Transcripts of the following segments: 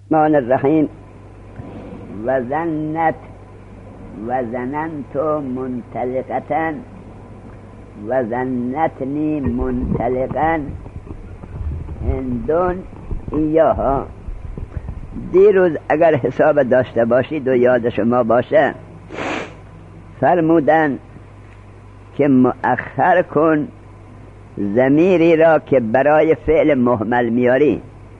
الرحمن الرحیم. و ظنت و ظننت منطلقة و ظنتنی منطلقا هندون ایاها. دیروز اگر حساب داشته باشید و یاد شما باشه فرمودن که مؤخر کن ضمیری را که برای فعل مهمل میاری،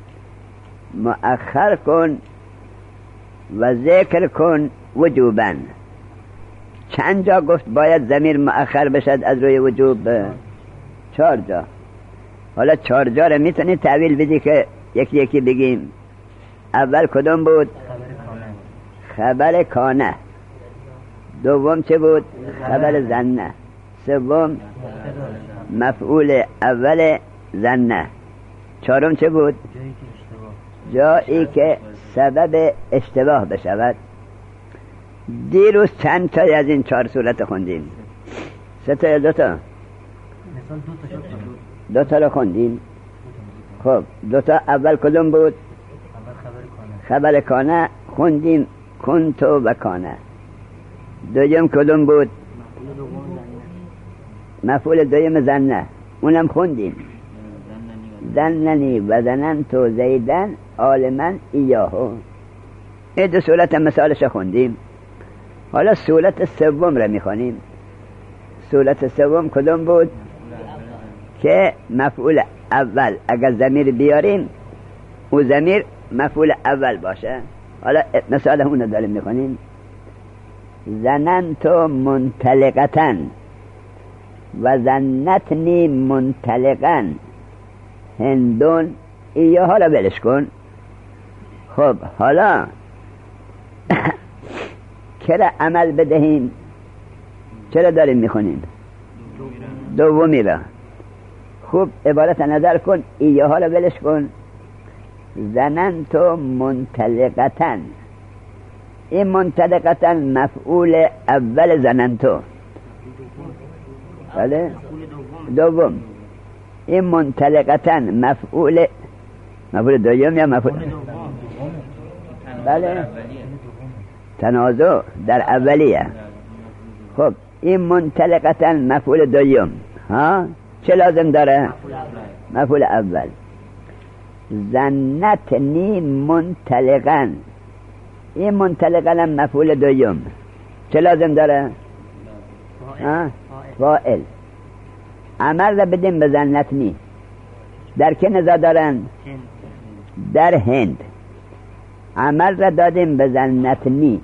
مؤخر کن و ذکر کن وجوبا. چند جا گفت باید ضمیر مؤخر بشد از روی وجوب؟ 4 جا. حالا 4 جا را میتونی تعویل بدی که یکی یکی بگیم. اول کدوم بود؟ خبر کانه. دوم چه بود؟ خبر ظنه. سوم مفعول اول ظنه. چهارم چه بود؟ جایی که سبب اشتباه بشود. دیروز چند تا از این 4 صورت خوندیم؟ 3 تا یا 2 تا؟ 2 تا رو خوندیم. خب 2 تا اول کدوم بود؟ خبر کانه خوندیم، کنتو و کانه. دوم کدوم بود؟ مفعول دوم ظنه، اونم خوندیم. ظننی و ظننتو زیدن عالما ایاهو. این 2 صورت مثالش خوندیم. حالا صورت سوم را میخوانیم. صورت سوم کدوم بود؟ که مفعول اول اگر ضمیر بیاریم او ضمیر مفعول اول باشه. حالا مثال اون داریم میخوانیم. ظننتو منطلقة و ظنتنی منطلقا هندون ایه. حالا بلش کن. خب حالا چرا عمل بدهیم؟ چرا داریم میخونیم؟ دومی را. خوب عبارت نظر کن. ایه حالا بلش کن. ظننتو منطلقة. این منطلقة مفعول اول ظننتو. بله؟ دوم. این منطلقة مفعول دوم یا مفعول؟ بله؟ تنازع در اولیه. خب این منطلقة مفعول دوم. ها؟ چه لازم داره؟ مفعول اول. ظنتنی منطلقا. این منطلقا مفعول دوم. چه لازم داره؟ فاعل. عمل را بدیم به ظنتنی. در که نزا دارن؟ در هند. عمل را دادیم به ظنتنی.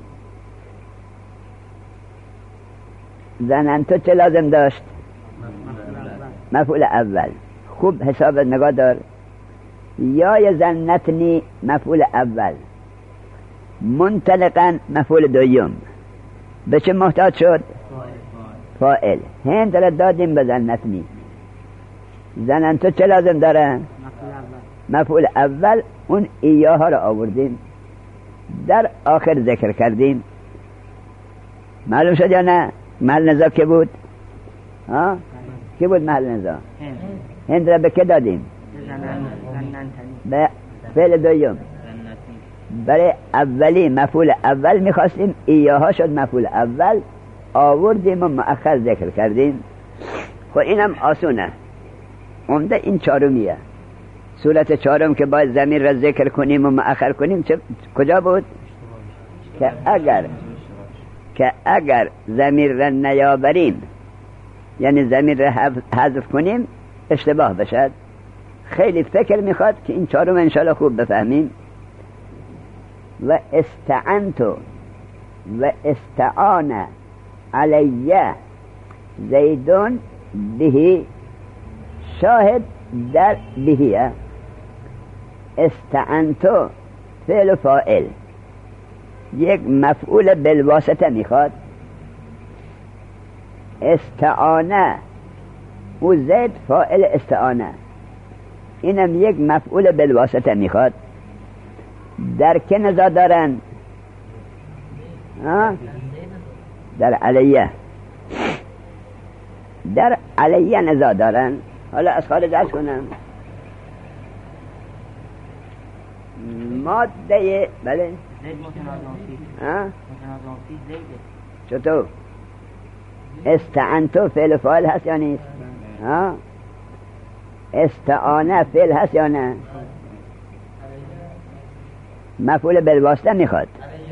ظننتو چه لازم داشت؟ مفعول اول. خوب حساب نگاه دار. یا ظنتنی مفعول اول، منطلقا مفعول دوم. به چه محتاج شد؟ فاعل. هند را دادیم به ظنتنی. ظننتو چه لازم داره؟ مفعول اول. اون ایاها را آوردیم در آخر ذکر کردیم. معلوم شد یا نه؟ محل نزاع که بود؟ که بود محل نزاع؟ هند را به که دادیم؟ به فعل دوم. برای اولی مفعول اول میخواستیم، ایاها شد مفعول اول، آوردیم و مؤخر ذکر کردیم. خب اینم آسونه. عمده این 4میه. صورت 4 که باید ضمیر را ذکر کنیم و مؤخر کنیم کجا بود؟ که اگر ضمیر را نیاوریم، یعنی ضمیر را حذف کنیم، اشتباه بشد. خیلی فکر میخواد که این 4 انشاءالله خوب بفهمیم. و استعنتو و استعان علیه زیدون بهی. شاهد در بهیه. استعنتو فعل و فاعل، یک مفعول بالواسطه میخواد. استعانه و زید فاعل استعانه، اینم یک مفعول بالواسطه میخواد. در که نزا دارن؟ در علیه. در علیه نزا دارن. حالا از خارج درس کنم. ماده بله زید متنازعی زیده چطور استعنتو فعل فاعل هست یا نیست؟ استعانه فعل هست یا نه؟ مفعول بالواسطه میخواد.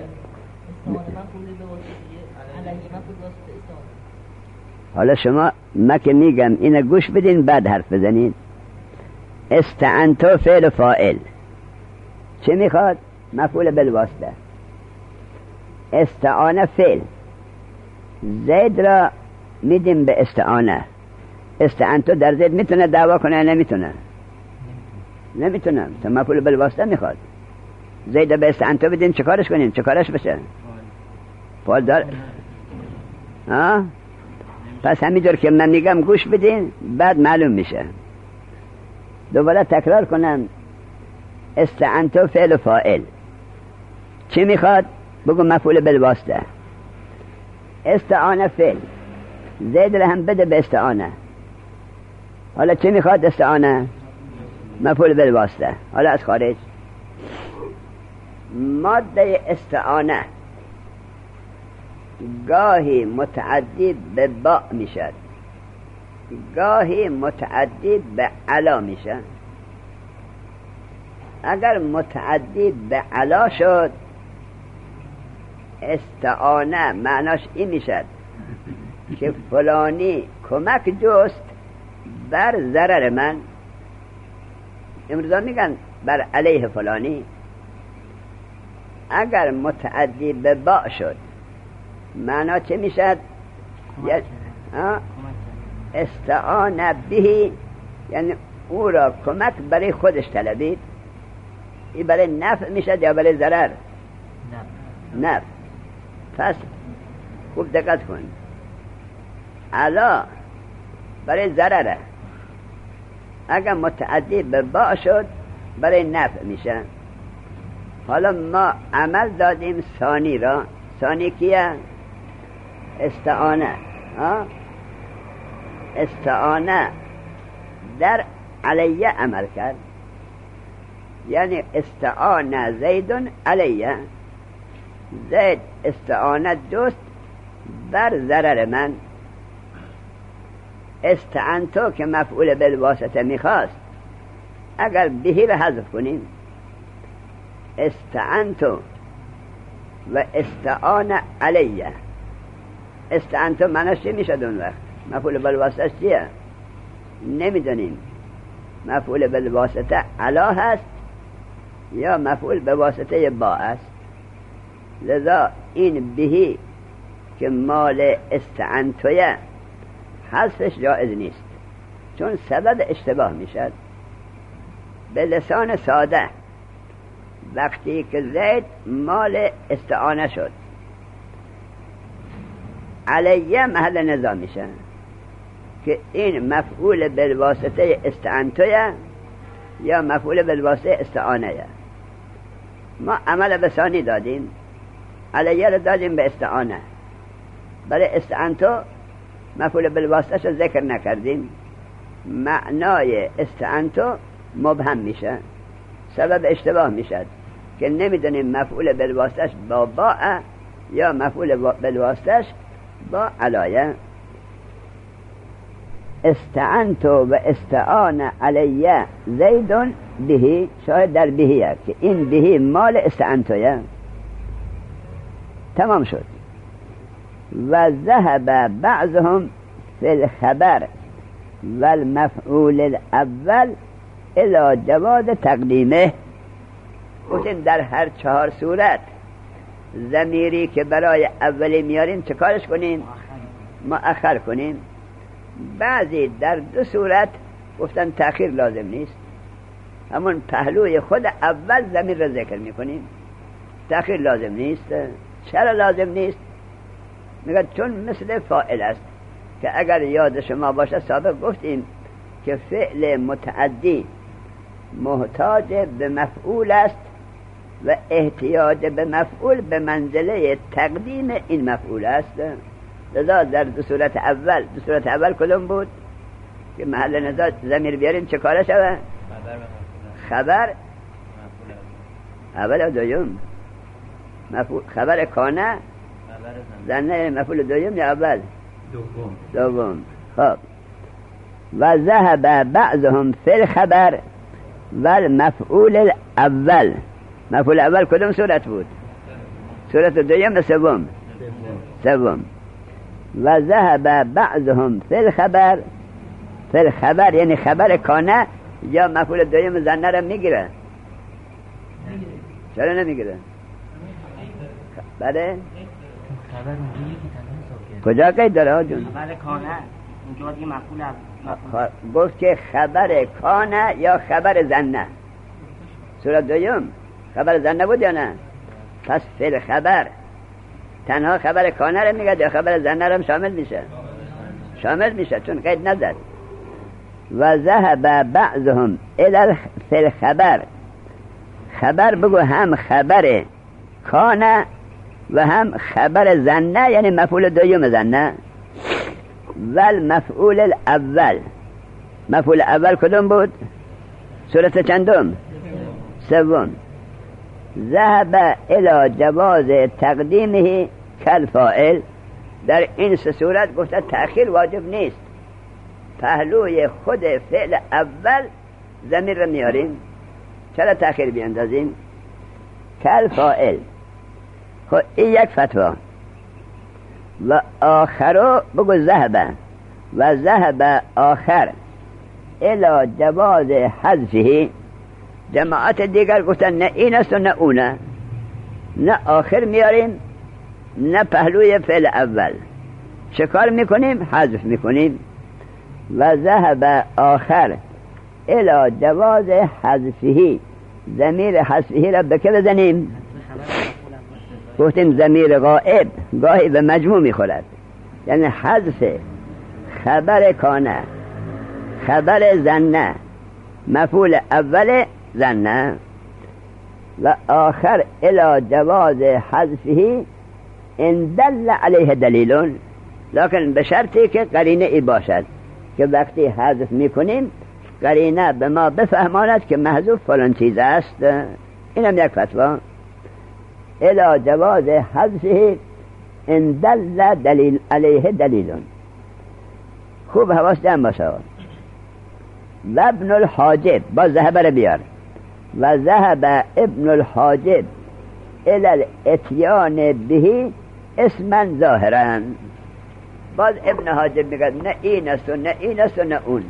حالا شما ما که میگم اینو گوش بدین بعد حرف بزنید. استعنتو فعل فاعل چه میخواد؟ مفعول بالواسطه. استعانه فعل زید را میدیم به استعانه. استعنتو در زید میتونه دعوا کنه؟ نمیتونه. مفعول بالواسطه میخواد. زید به استعنتو بدیم چه کارش کنیم؟ چه کارش بشه؟ فعل دار. پس همینجور که من میگم گوش بدین بعد معلوم میشه. دوباره تکرار کنم. استعنتو فعل فاعل چی میخواد؟ بگو مفعول بالواسطه. استعانه فعل زید را هم بده به استعانه. حالا چی میخواد استعانه؟ مفعول بالواسطه. حالا از خارج ماده استعانه گاهی متعدی به با میشد، گاهی متعدی به علا میشد. اگر متعدی به علا شد استعانه معناش این میشد که فلانی کمک جست بر ضرر من. امروزا میگن بر علیه فلانی. اگر متعدی به با شد معنا چه میشد؟ استعانه بهی یعنی او را کمک برای خودش طلبید. این برای نفع میشد یا برای ضرر؟ نفع. پس خوب دقت کن. علا برای ضرره. اگر متعدی به با شد برای نفع میشه. حالا ما عمل دادیم ثانی را. ثانی کیه؟ استعانه. استعانه در علیه عمل کرد. یعنی استعانه زیدون علیه. زید استعانه دوست بر ضرر من. استعنتو که مفعول بالواسطه میخواست اگر بهی رو حذف کنیم استعنتو و استعانه علیه. استعنتو معنیش چی میشد اون وقت؟ مفعول بالواسطه چیه؟ نمیدونیم. مفعول بالواسطه علا هست یا مفعول بواسطه با است. لذا این بهی که مال استعنتویه حذفش جائز نیست، چون سبب اشتباه میشد. به لسان ساده وقتی که زید مال استعانه شد علیه محل نزاع میشه که این مفعول بالواسطه استعنتویه یا مفعول بالواسطه استعانه. ما عمل به ثانی دادیم، علیه رو دادیم به استعانه. برای استعنتو مفعول بالواسطه رو ذکر نکردیم. معنای استعنتو مبهم میشه، سبب اشتباه میشد که نمیدونیم مفعول بالواسطه با باء یا مفعول بالواسطه با علایه. استعنتو و استعان علیه زیدون بهی شاید در بهیه که این بهی مال استعنتویه. تمام شد. و ذهب بعضهم فی الخبر و المفعول الاول الى جواز تقدیمه. گفتیم در هر چهار صورت ضمیری که برای اولی میاریم چه کارش کنیم؟ مؤخر کنیم. بعضی در دو صورت گفتن تأخیر لازم نیست، همون پهلوی خود اول ضمیر را ذکر میکنیم، تأخیر لازم نیست. چرا لازم نیست؟ میگه چون مثل فاعل است که اگر یاد شما باشه سابق گفتیم که فعل متعدی محتاج به مفعول است و احتیاج به مفعول به منزله تقدیم این مفعول است. لذا در دو صورت اول کدوم بود که محل نزاع ضمیر بیاریم چه کاره شود؟ خبر اول و دویم؟ خبر کانه زنه مفعول دویم یا اول؟ دوم. خب و ذهب بعضهم فی الخبر و المفعول الاول. مفعول اول کدوم صورت بود؟ صورت دویم سوم. و ذهب بعضهم فی الخبر. فی الخبر یعنی خبر کانه یا مفعول دویم زنه را میگیره؟ چرا نمیگیره؟ بله؟ کجا قید داره آجون؟ خبر کانه اونجا دیگه مفعول گفت که خبر کانه یا خبر زنه. صورت دویم خبر زنه بود یا نه؟ پس فی الخبر تنها خبر کانه را میگه یا خبر زنه را شامل میشه چون قید نزد. و ذهب بعضهم الى فی الخبر. خبر بگو هم خبر کانه و هم خبر زنه یعنی مفعول دویم زنه. و المفعول الاول. مفعول اول کدوم بود؟ صورت چندم؟ سوم. ذهب الى جواز تقدیمه کالفاعل. در این سه صورت گفته تأخیر واجب نیست. پهلوی خود فعل اول ضمیر رو میاریم. چرا تأخیر بیاندازیم؟ کالفاعل. خب این یک فتوا. و آخرو بگو ذهب. و ذهب آخر الى جواز حذفه. جماعت دیگر گفتن نه این است و نه اونه، نه آخر میاریم نه پهلوی فعل اول. چه کار میکنیم؟ حذف میکنیم. و ذهب آخر الى جواز حذفه. ضمیر حذفه را به که بزنیم؟ گفتیم ضمیر غائب گاهی به مجموع میخورد، یعنی حذف خبر کانه، خبر زنه، مفعول اول زنه. و آخر الى جواز حذفه ان دل علیه دلیل، لکن به شرطی که قرینه ای باشد که وقتی حذف میکنیم قرینه به ما بفهماند که محذوف فلان چیز است. اینم یک فتوا. الى جواز حذفه ان دل دلیل علیه دلیل. خوب حواس جمع باشه. و ابن الحاجب با ذهب را بیار. و ذهب ابن الحاجب الى الاتیان به اسما ظاهرا. باز ابن حاجب میگه نه این است و نه این است و نه اون.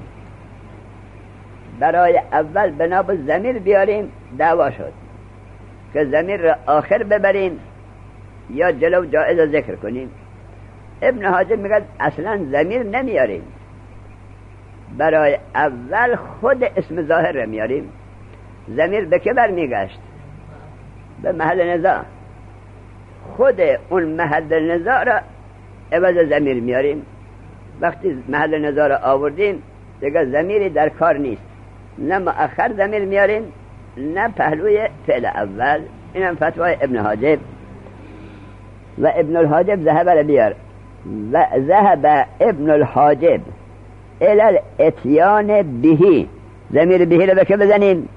برای اول بنا به ضمیر بیاریم دعوا شد که ضمیر را آخر ببریم یا جلو جائز ذکر کنیم. ابن حاجب میگه اصلا ضمیر نمیاریم، برای اول خود اسم ظاهر را میاریم. ضمیر به که برمیگشت؟ به محل نزاع. خود اون محل نزاع را عوض ضمیر میاریم. وقتی محل نزاع را آوردیم دیگه ضمیری در کار نیست، نه مؤخر ضمیر میاریم نه پهلوی فعل اول. اینم فتوای ابن حاجب. و ابن الحاجب ذهب را بیار. و ذهب ابن الحاجب الى الاتیان به. ضمیر به را به که بزنیم؟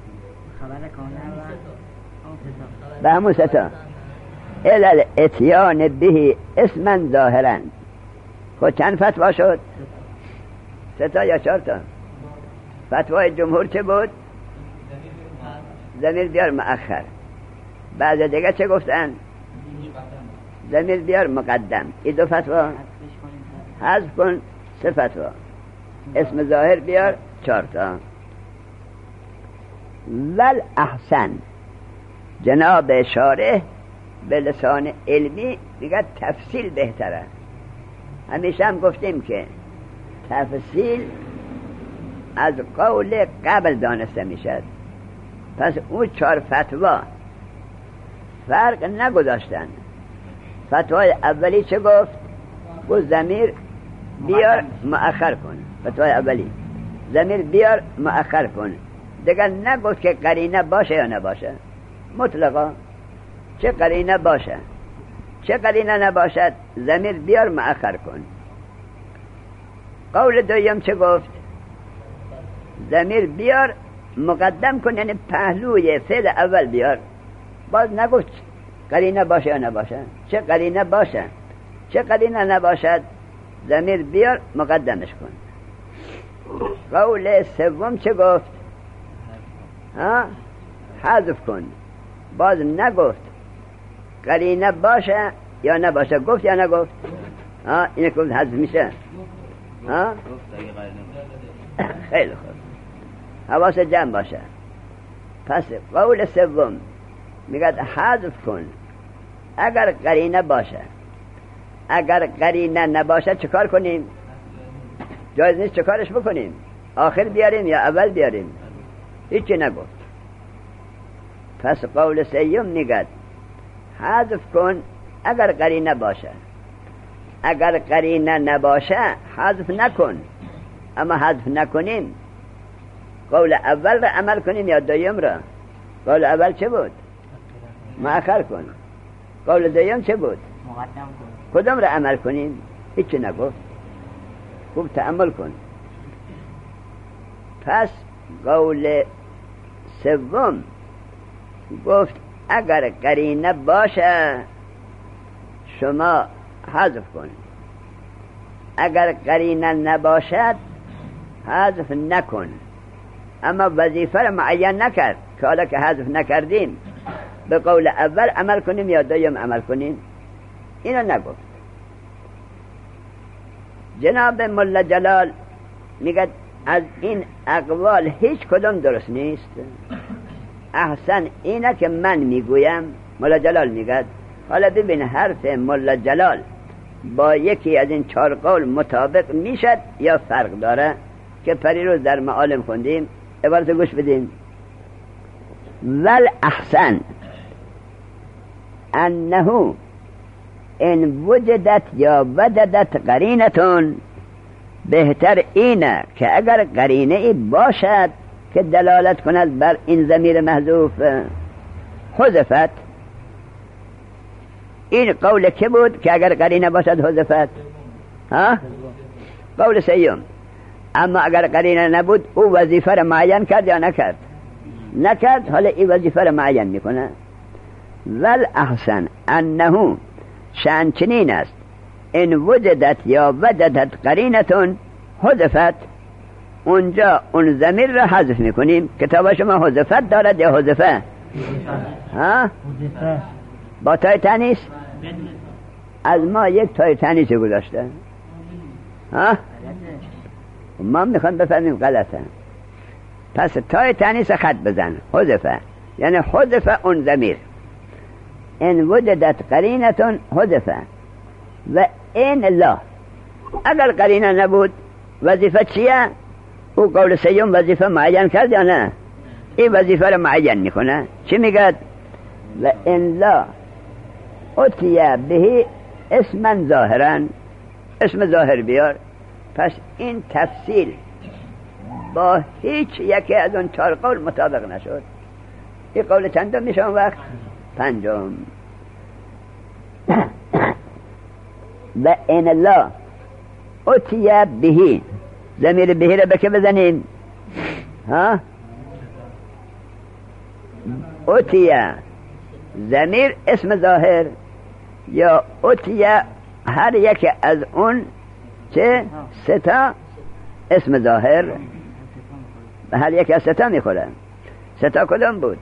به همون ستا. الى الاتیان به اسما ظاهرا. خود چند فتوا شد؟ ستا یا چهار تا؟ فتوای جمهور چه بود؟ ضمیر بیار مؤخر. بعد دیگه چه گفتن؟ ضمیر بیار مقدم. این دو فتوا حذف کن، سه فتوا. اسم ظاهر بیار، چهار تا. ول احسن. جناب شارح به لسان علمی میگه تفصیل بهتره. همیشه هم گفتیم که تفصیل از قول قبل دانسته میشد. پس اون چهار فتوا فرق نگذاشتن. فتوای اولی چه گفت؟ گفت ضمیر بیار مؤخر کن. فتوای اولی ضمیر بیار مؤخر کن. دیگر نگفت که قرینه باشه یا نباشه، مطلقا چه قرینه باشه چه قرینه نباشد ضمیر بیار مؤخر کن. قول دویم چه گفت؟ ضمیر بیار مقدم کن، یعنی پهلوی فعل اول بیار. باز نگفت قرینه باشه یا نباشه. چه قرینه باشه چه قرینه نباشد ضمیر بیار مقدمش کن. قول سوم چه گفت؟ حذف کن. باز نگفت قرینه باشه یا نباشه. گفت یا نگفت؟ اینه گفت حذف میشه. خیلی خوب، حواس جمع باشه. پس قول سوم میگه حذف کن اگر قرینه باشه. اگر قرینه نباشه چکار کنیم؟ جایز نیست چکارش بکنیم؟ آخر بیاریم یا اول بیاریم؟ هیچی نگفت. پس قول سوم میگه حذف کن اگر قرینه باشه. اگر قرینه نباشه حذف نکن. اما حذف نکنیم قول اول را عمل کنیم یا دوم را؟ قول اول چه بود؟ مؤخر کن. قول دوم چه بود؟ مقدم کن. کدام را عمل کنیم؟ هیچی نگفت. خوب تأمل کن. پس قول سوم گفت اگر قرینه باشه شما حذف کن. اگر قرینه نباشد حذف نکن. اما وظیفه را معین نکرد که حالا که حذف نکردیم به قول اول عمل کنیم یا دوم عمل کنیم. اینو نگفت. جناب ملا جلال میگه از این اقوال هیچ کدام درست نیست. احسن اینه که من میگویم. ملا جلال میگه حالا ببین حرف ملا جلال با یکی از این 4 قول مطابق میشد یا فرق داره که پریروز در معالم خوندیم. عبارت گوش بدیم. ول احسن انه ان وجدت یا وجدت قرینتون، بهتر اینه که اگر قرینه ای باشد که دلالت کند بر این ضمیر محذوف حذفت. این قول که بود که اگر قرینه باشد حذفت؟ قول سوم. اما اگر قرینه نبود او وظیفه را معین کرد یا نکرد؟ نکرد. حالا این وظیفه را معین میکنه. ول احسن انه شأن چنین است ان وجدت یا وجدت قرینتون حذفت. اونجا اون ضمیر را حذف میکنیم. کتاب شما حذفت دارد یا حذفه؟ با تای تانیث؟ از ما یک تای تانیث گذاشته. ما میخوام بفهمیم غلطه. پس تای تانیث خط بزن. حذفه یعنی حذفه اون ضمیر. ان وجدت قرینتون حذفه و این لا. اگر قرینه نبود وظیفه چیه؟ او قول سوم وظیفه معین کرد یا نه؟ این وظیفه رو معین میکنه. چی میگه؟ و این لا اتیه بهی اسما ظاهرا. اسم ظاهر بیار. پس این تفصیل با هیچ یکی از اون 4 قول مطابق نشد. این قول چندم میشه اون وقت؟ 5. و این لا اتیه بهی. ضمیر بهی رو بکه بزنیم. اتیه ضمیر اسم ظاهر یا اتیه هر یک از اون چه 3 اسم ظاهر به هر یک از 3 میخوره. 3 کدام بود؟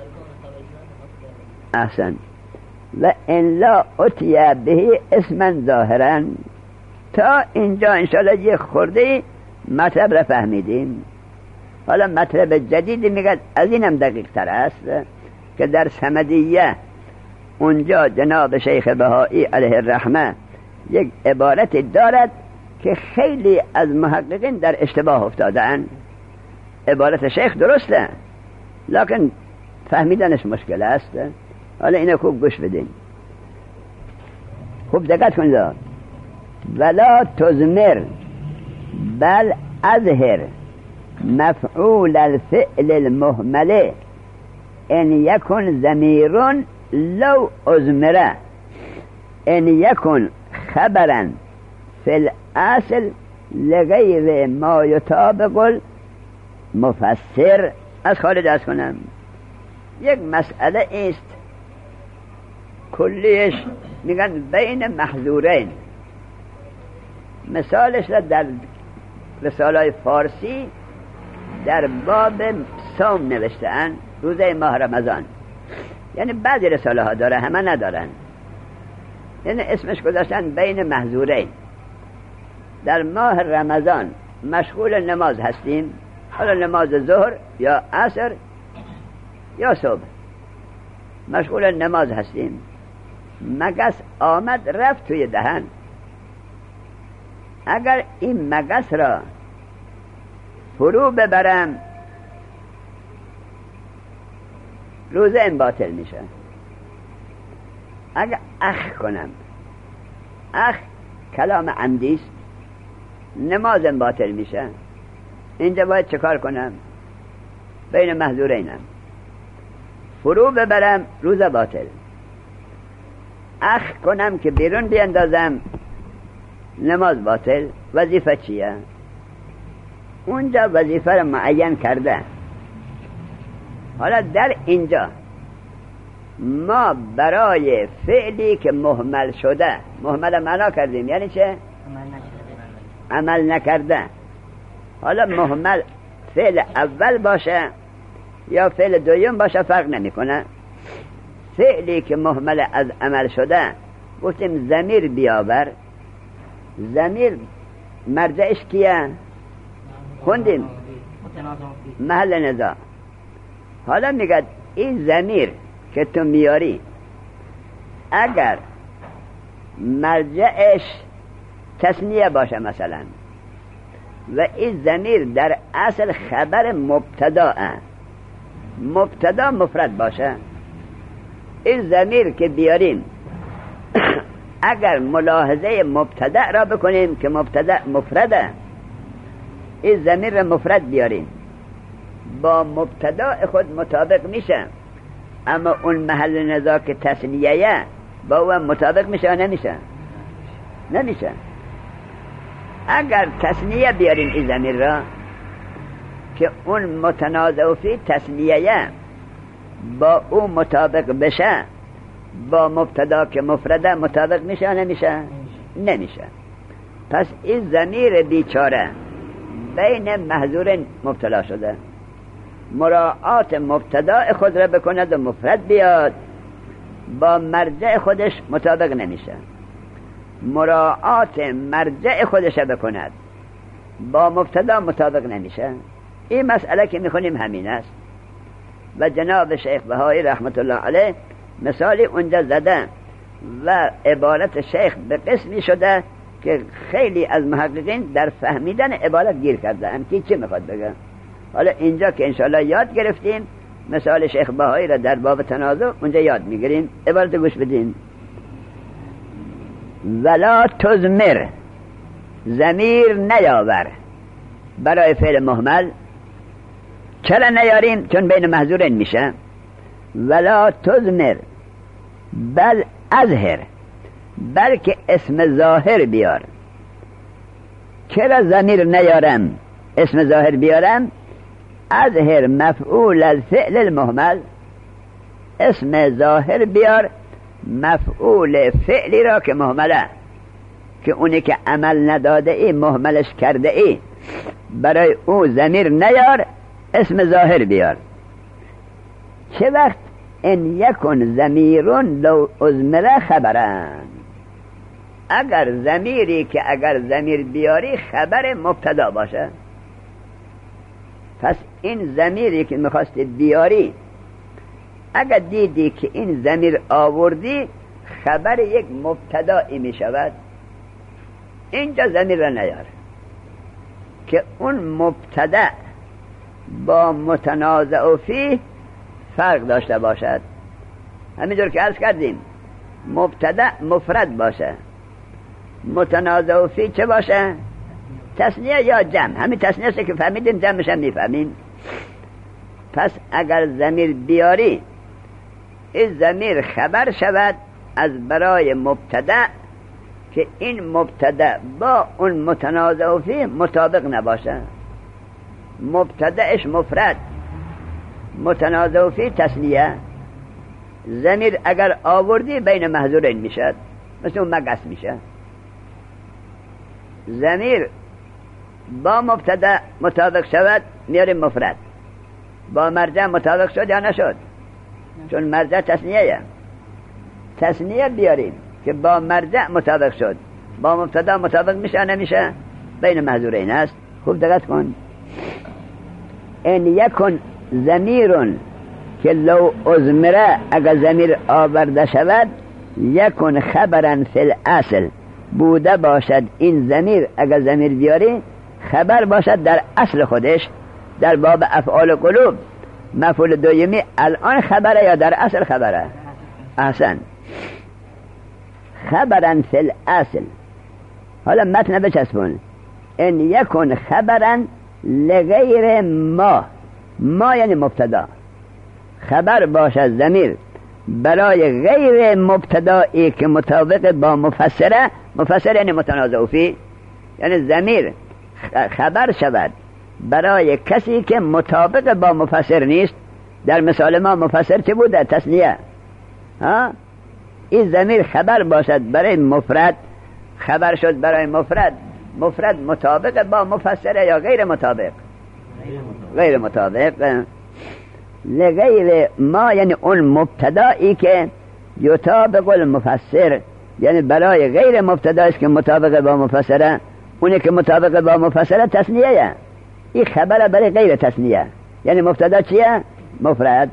احسن. و ان لا اتیه بهی اسما ظاهرا. تا اینجا انشاءالله یه خورده مطلب را فهمیدیم. حالا مطلب جدیدی میگه از اینم دقیق تر است که در صمدیه اونجا جناب شیخ بهایی علیه الرحمه یک عبارتی دارد که خیلی از محققین در اشتباه افتادن. عبارت شیخ درسته لکن فهمیدنش مشکل است. حالا اینو خوب گوش بدین. خوب دقت کنید. ولا تزمر بل اظهر مفعول الفعل المهمل ان یکن ضمیر لو ازمره ان یکن خبرا فی الاصل لغیر ما یطابق المفسر. از خارج از کنم یک مسئله است کلیش میگن بین محظورین. مثالش را در رساله‌های فارسی در باب صوم نوشته‌اند، روزه ماه رمضان. یعنی بعضی رساله ها داره، همه ندارن. یعنی اسمش گذاشتن بین محظورین. در ماه رمضان مشغول نماز هستیم، حالا نماز ظهر یا عصر یا صبح مشغول نماز هستیم، مگس آمد رفت توی دهن. اگر این مگس را فرو ببرم روزه این باطل میشه. اگر اخ کنم، اخ کلام عمدیست، نماز این باطل میشه. اینجا باید چکار کنم؟ بین محظورینم. فرو ببرم روزه باطل، اخ کنم که بیرون بیندازم نماز باطل. وظیفه چیه؟ اونجا وظیفه رو معین کرده. حالا در اینجا ما برای فعلی که مهمل شده، مهمل معنا کردیم یعنی چه؟ عمل نکرده. حالا مهمل فعل اول باشه یا فعل دوم باشه فرق نمیکنه. فعلی که مهمل از عمل شده گفتیم ضمیر بیاور. ضمیر مرجعش کیه؟ خوندیم محل نزاع. حالا میگه این ضمیر که تو میاری اگر مرجعش تثنیه باشه مثلا و این ضمیر در اصل خبر مبتدا، مبتدا مفرد باشه، این ضمیر که بیاریم اگر ملاحظه مبتدا را بکنیم که مبتدا مفرده، این ضمیر مفرد بیاریم با مبتدا خود مطابق میشه، اما اون محل نزاع که تثنیه با اون مطابق میشه یا نمیشه؟ نمیشه. اگر تثنیه بیاریم این ضمیر را که اون متنازع فی تثنیه با اون مطابق بشه، با مبتدا که مفرده مطابق میشه یا نمیشه؟ نمیشه. پس این ضمیر بیچاره بین محظورین مبتلا شده، مراعات مبتدا خود را بکند و مفرد بیاد، با مرجع خودش مطابق نمیشه. مراعات مرجع خودش را بکند، با مبتدا مطابق نمیشه. این مسئله که میخونیم همین است و جناب شیخ بهایی رحمت الله علیه مثالی اونجا زده و عبارت شیخ به قسمی شده که خیلی از محققین در فهمیدن عبارت گیر کردن که چی میخواد بگه. حالا اینجا که انشاءالله یاد گرفتیم مثال شیخ بهایی را در باب تنازع اونجا یاد میگیریم. عبارت گوش بدین. ولا تزمر، ضمیر نیاور برای فعل مهمل. چرا نیاریم؟ چون بین محظورین میشه. ولا تزمر بل اظهر، بلکه اسم ظاهر بیار. چرا ضمیر نیارم اسم ظاهر بیارم؟ اظهر مفعول الفعل المهمل، اسم ظاهر بیار مفعول فعلی را که مهمله، که اونی که عمل نداده ای مهملش کرده ای، برای او ضمیر نیار، اسم ظاهر بیار. چه وقت ان یکن ضمیرون لو ازمره خبرن، اگر ضمیری که اگر ضمیر بیاری خبر مبتدا باشه. پس این ضمیری که میخواستی بیاری اگر دیدی که این ضمیر آوردی خبر یک مبتدایی میشود، اینجا ضمیر را نیار که اون مبتدا با متنازع فیه فرق داشته باشد. همینجور که عرض کردیم مبتدا مفرد باشه، متنازع فیه چه باشه؟ تثنیه یا جمع. همین تثنیه است که فهمیدیم، جمعش هم میفهمیم. پس اگر ضمیر بیاری این ضمیر خبر شود از برای مبتدا که این مبتدا با اون متنازع فیه مطابق نباشه. مبتداش مفرد، متنازع فیه تثنیه. ضمیر اگر آوردی بین محذورین میشد، مثل اون مگس میشه. ضمیر با مبتدا مطابق شود میاریم مفرد، با مرجع مطابق شد یا نشد؟ چون مرجع تثنیه بیاریم که با مرجع مطابق شد، با مبتدا مطابق میشه نمیشه؟ بین محذورین است. خوب دقت کن. ان یکن ضمیر که لو ازمره، اگر ضمیر آورده شود، یکن خبرن فی الاصل، بوده باشد این ضمیر، اگر ضمیر بیاری خبر باشد در اصل خودش. در باب افعال قلوب مفعول دومی الان خبره یا در اصل خبره؟ احسن، خبرن فی الاصل. حالا متن بچسبون. ان یکن خبرن لغیر ما یعنی مبتدا، خبر باشد ضمیر برای غیر مبتدایی که مطابق با مفسره. مفسر یعنی متنازع فی، یعنی ضمیر خبر شود برای کسی که مطابق با مفسر نیست. در مثال ما مفسر چه بوده؟ تثنیه. این ضمیر خبر باشد برای مفرد، خبر شد برای مفرد. مفرد مطابق با مفسره یا غیر مطابق؟ غیر مطابق. لغیر ما یعنی اون مبتدایی که یطابق المفسر، یعنی برای غیر مبتدایی که مطابق با مفسره. اونی که مطابق با مفسره تثنیه، این خبر برای غیر تثنیه، یعنی مبتدا چیه؟ مفرد.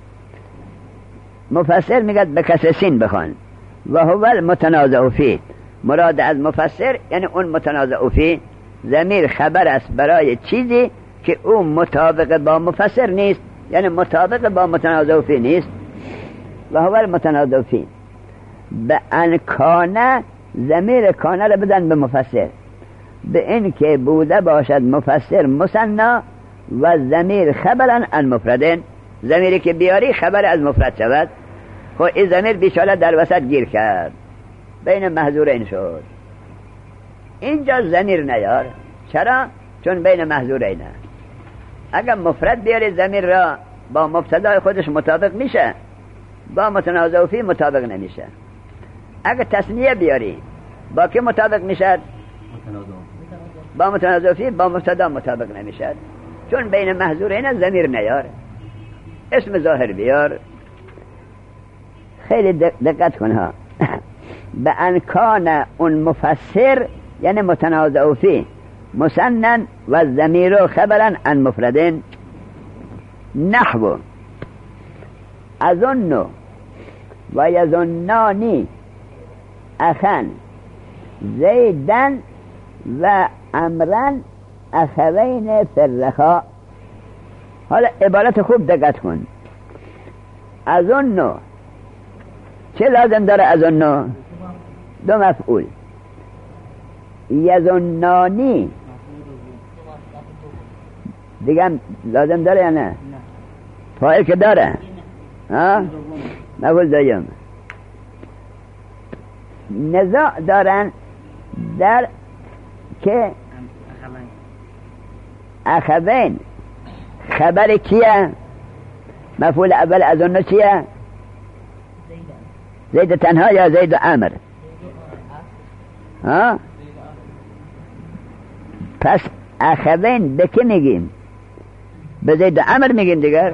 مفسر میگه به کسر سین بخوان. و هو المتنازع فی، مراد از مفسر یعنی اون متنازع فی. ضمیر خبر است برای چیزی که اون مطابق با مفسر نیست، یعنی مطابق با متنازع فی نیست. و هو المتنازع فی. به ان کانه، ضمیر کانه رو بدن به مفسر، به این که بوده باشد مفسر مثنا و ضمیر خبرن عن مفردین. ضمیری که بیاری خبر از مفرد شود. خب این ضمیر بیچاره در وسط گیر کرد، بین محذورین شد. اینجا ضمیر نیار. چرا؟ چون بین محذورینه. اگر مفرد بیاری ضمیر را با مبتدای خودش مطابق میشه، با متنازع فی مطابق نمیشه. اگر تثنیه بیاری با که مطابق میشد؟ با متنازع فی، با مبتدا مطابق نمیشد. چون بین محذورین ضمیر نیار، اسم ظاهر بیار. خیلی دقت کن ها. به ان کان اون مفسر یعنی متنازع فی مسنن و ضمیر خبرن عن مفردین. نحو اظن و یظنانی اخن زیدن و امرن اخوین فی الرخاء. حالا عبارت خوب دقت کن. اظن چه لازم داره؟ اظن دو مفعول. یظنانی دیگه لازم داره یا نه؟ فاعل که داره. مفعول دوم. نزاع دارن در که اخوین خبر کیه؟ مفعول اول اظن چیه؟ زید تنها یا زید امر؟ پس اخوین به که میگیم؟ به زید امر میگیم دیگر.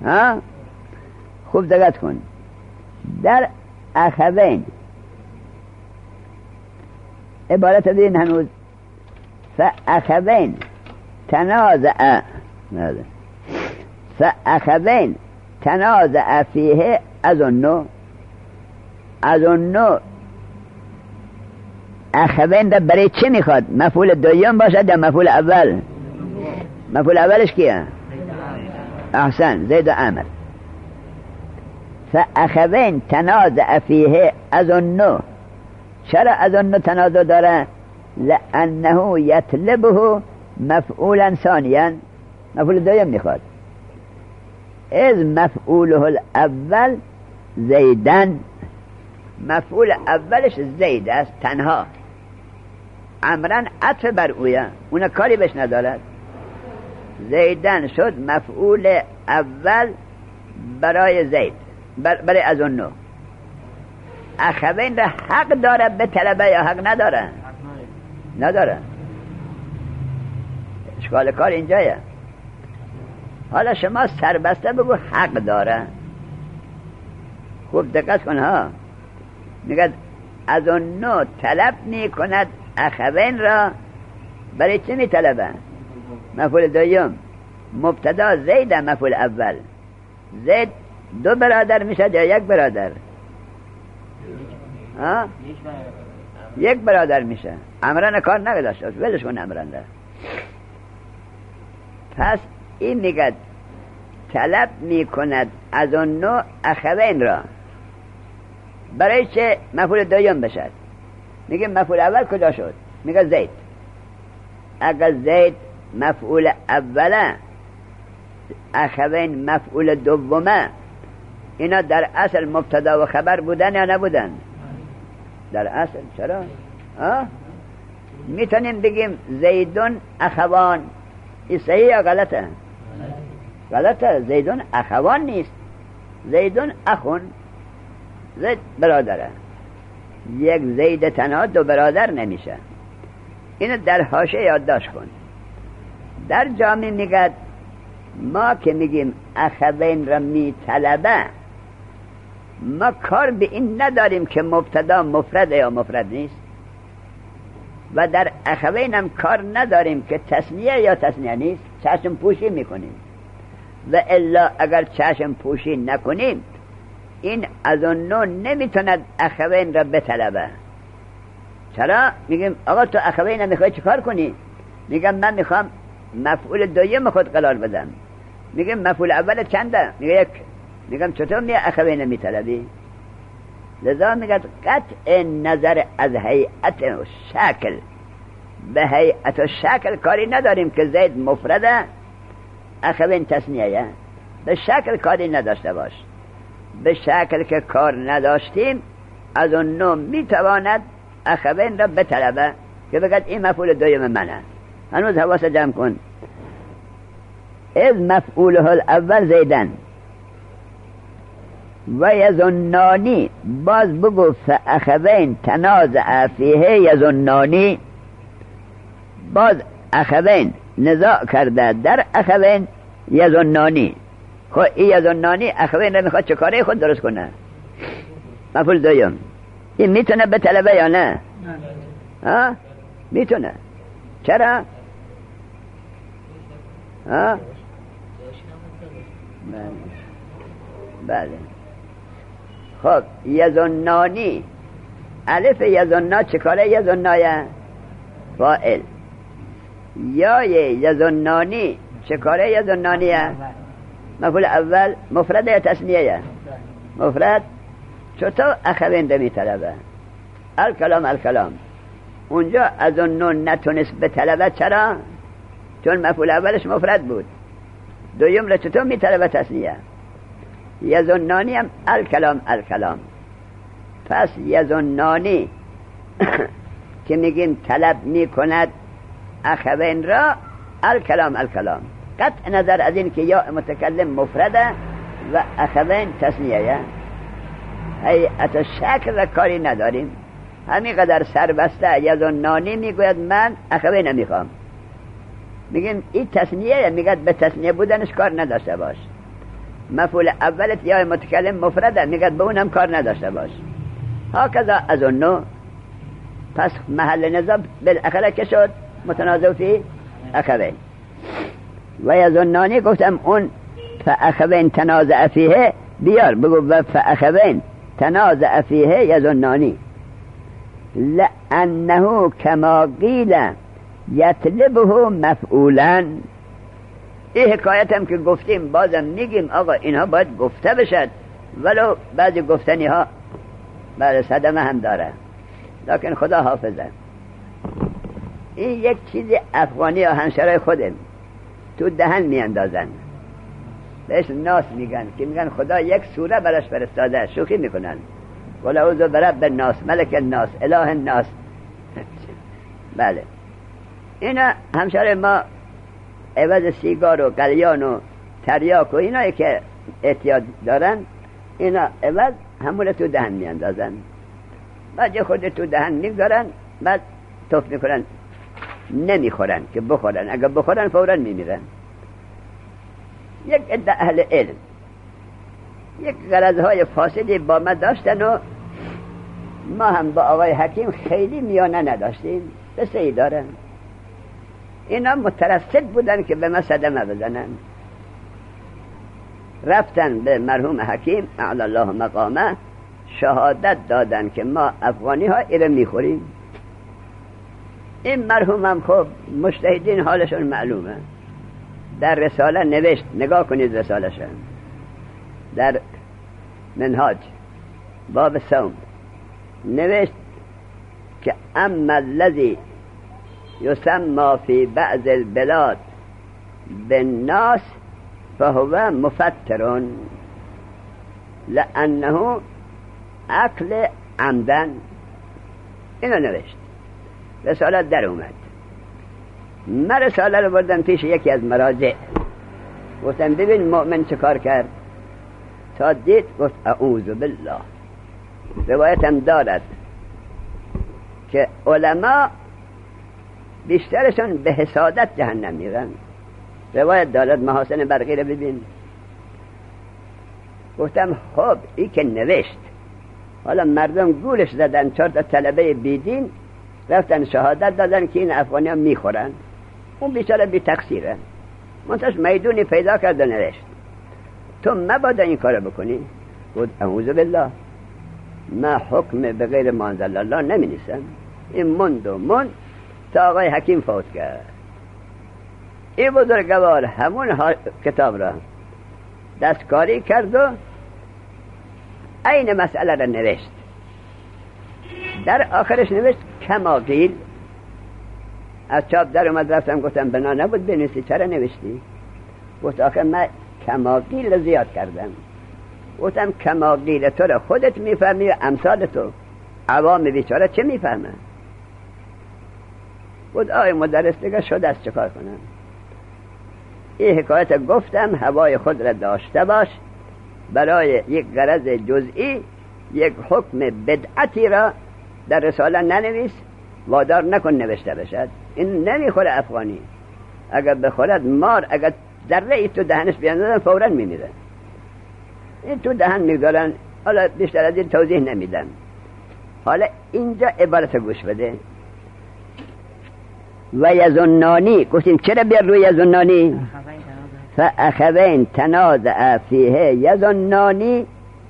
خوب دقت کن. در اخوین عبارت دین هنوز فاخوین تنازع، فاخوین تنازع فیه اظن. اخوین را برای چه میخواد؟ مفعول دوم باشد یا مفعول اول؟ مفعول اولش کیه؟ احسن، زید و امر. فاخوین تنازع فیه اظن. چرا اظن تنازع داره؟ لانه یطلبه مفعولا ثانیا، مفعول دوم میخواد. از مفعوله الاول زیدن، مفعول اولش زید است تنها. امرن عطف بر اویه، اون کاری بهش ندارد. زیدن شد مفعول اول برای زید. برای از اون نوع اخوین را حق داره به طلبه یا حق نداره؟ نداره. اشکال کار اینجایه. حالا شما سربسته بگو حق داره. خوب دقت کن ها. میگه از اون نوع طلب میکند اخوین را. برای چه میطلبه؟ مفعول دوم مبتدا زید، مفعول اول زید 2 برادر میشه یا 1 برادر؟ ها؟ 1 برادر میشه. عمران کار نگذاشت، ولش کن عمران را. پس این میگه طلب میکند از اون نوع اخوین را. برای چه مفعول دوم بشد؟ میگه مفعول اول کجا شد؟ میگه زید. اگر زید مفعول اوله، اخوین مفعول دومه، اینا در اصل مبتدا و خبر بودن یا نبودن؟ در اصل. چرا؟ میتونیم بگیم زیدون اخوان. این صحیح یا غلطه؟ غلطه. زیدون اخوان نیست، زیدون اخون. زید برادره. 1 زید تنها 2 برادر نمیشه. اینو در حاشیه یادداشت کن. در جامعه میگه ما که میگیم اخوین را میطلبه، ما کار به این نداریم که مبتدا مفرد یا مفرد نیست، و در اخوین هم کار نداریم که تثنیه یا تثنیه نیست. چشم پوشی میکنیم، و الا اگر چشم پوشی نکنیم این از اون نوع نمیتوند اخوین را بطلبه. چرا؟ میگیم آقا تو اخوین را میخوای چیکار کنی؟ میگم من میخوام مفعول دوم خود قرار بدم. میگم مفعول اول چنده؟ میگه 1. میگم چطور می اخوین میطلبی؟ لذا میگه قطع نظر از هیئت و شکل، به هیئت و شکل کاری نداریم که زید مفرده اخوین تثنیه. به شکل کاری نداشته باش. به شکل که کار نداشتیم از اون نوع میتواند اخوین را بطلبه که بگد این مفعول دوم منه. هنوز حواس جمع کن. از مفعوله الاول زیدن و یظنانی، باز بگو فاخوین تنازع فیه یظنانی. باز اخوین نزاع کرده در اخوین یظنانی. خب این یظنانی اخوین را میخواد چه کاره خود درست کنه؟ مفعول دوم. این میتونه به طلبه یا نه؟ ها؟ میتونه. چرا؟ ها؟ بله. خب یظنانی، الف یظنا چه کاره یظنایه؟ فاعل. یا یظنانی چه کاره یظنانیه؟ مفعول اول. مفرد یا تثنیه؟ مفرد. چطور اخوین رو میطلبه؟ الکلام. اونجا از اون نوع نتونست به طلبه. چرا؟ چون مفعول اولش مفرد بود. دویم را چطور میطلبه تثنیه؟ یظنانی هم الکلام. پس یظنانی که میگیم طلب میکند اخوین را الکلام. قطع نظر از این که یا متکلم مفرده و اخوین تثنیه، هیئت شکل را کاری نداریم. همین قدر سربسته یظنانی میگوید من اخوین نمیخوام. میگیم این تثنیه، میگه به تثنیه بودنش کار نداشته باش. مفعول اولت یا متکلم مفرده، میگه به اونم کار نداشته باش. هکذا از اون نوع. پس محل نظر بالاخره که شد؟ متنازع فی اخوین. و یظنانی گفتم اون فاخوین تنازع فیه بیار، بگو و فاخوین تنازع فیه یظنانی لانه کما قیل یطلبه مفعولا. این حکایت هم که گفتیم بازم میگیم آقا اینها باید گفته بشد، ولو بعضی گفتنی ها بعد صدمه هم داره، لکن خدا حافظه. این یک چیز افغانی ها همسرای خودم تو دهن میاندازن، بهش ناس میگن، که میگن خدا یک سوره براش فرستاده، شوخی میکنن. قل اعوذ برب الناس ملک الناس اله الناس. بله اینا همسر ما عوض سیگار و قلیان و تریاک و اینایی که احتیاج دارن اینا اول همون تو دهن میاندازن، بعد یه خورده تو دهن میگذارن، بعد توف میکنن، نمیخورن که بخورن، اگر بخورن فوراً میمیرن. یک عده اهل علم یک غرضهای فاسدی با ما داشتن و ما هم با آقای حکیم خیلی میانه نداشتیم، بس ای دارن. اینا مترصد بودن که به ما صدمه بزنن، رفتن به مرحوم حکیم اعلی الله مقامه شهادت دادن که ما افغانی ها ایره میخوریم. این مرحوم هم خب مجتهدین حالشون معلومه، در رساله نوشت، نگاه کنید رسالهشون در منهاج باب صوم نوشت که اما الذی یسمى فی بعض البلاد بالناس فهو مفتر لانه اکل عمدن. اینو نوشت، رساله در اومد. من رساله رو بردم پیش یکی از مراجع، گفتم ببین مؤمن چه کار کرد. تا دید گفت اعوذ بالله. روایت هم دارد که علما بیشترشون به حسادت جهنم میرن. روایت دارد، محاسن برقی رو ببین. گفتم خب ای که نوشت، حالا مردم گولش زدن، 4 تا طلبه بیدین رفتن شهادت دادن که این افغانی ها میخورن، اون بیچاره بی تقصیره، منتش میدونی پیدا کرد و نوشت. تو مبادا این کارو بکنی. گفت اعوذ بالله، ما حکم به غیر ما انزل الله نمی نیستم. این مند تا آقای حکیم فوت کرد. این بزرگوار همون کتاب را دستکاری کرد و این مسئله را نوشت. در آخرش نوشت کما قیل. از چاپ در اومد، رفتم گفتم بنا نبود بنویسی، چرا نوشتی؟ گفت آخه من کما قیل زیاد کردم. گفتم کما قیل تو را خودت میفهمی و امثال تو عوام بیچاره چه میفهمن؟ گفت آی مدرس دیگه شد از چه کار کنم؟ این حکایت گفتم هوای خود را داشته باش، برای یک غرض جزئی یک حکم بدعتی را در رساله ننویس، وادار نکن نوشته بشد. این نمیخوره افغانی، اگر بخورد مار، اگر ذره ای تو دهنش بیاندازن فوراً میمیره. این تو دهن میگذارن. حالا بیشتر از این توضیح نمیدم. حالا اینجا عبارت گوش بده. و یظنانی، گفتیم چرا بیر روی یظنانی؟ فاخوین تنازع فیه یظنانی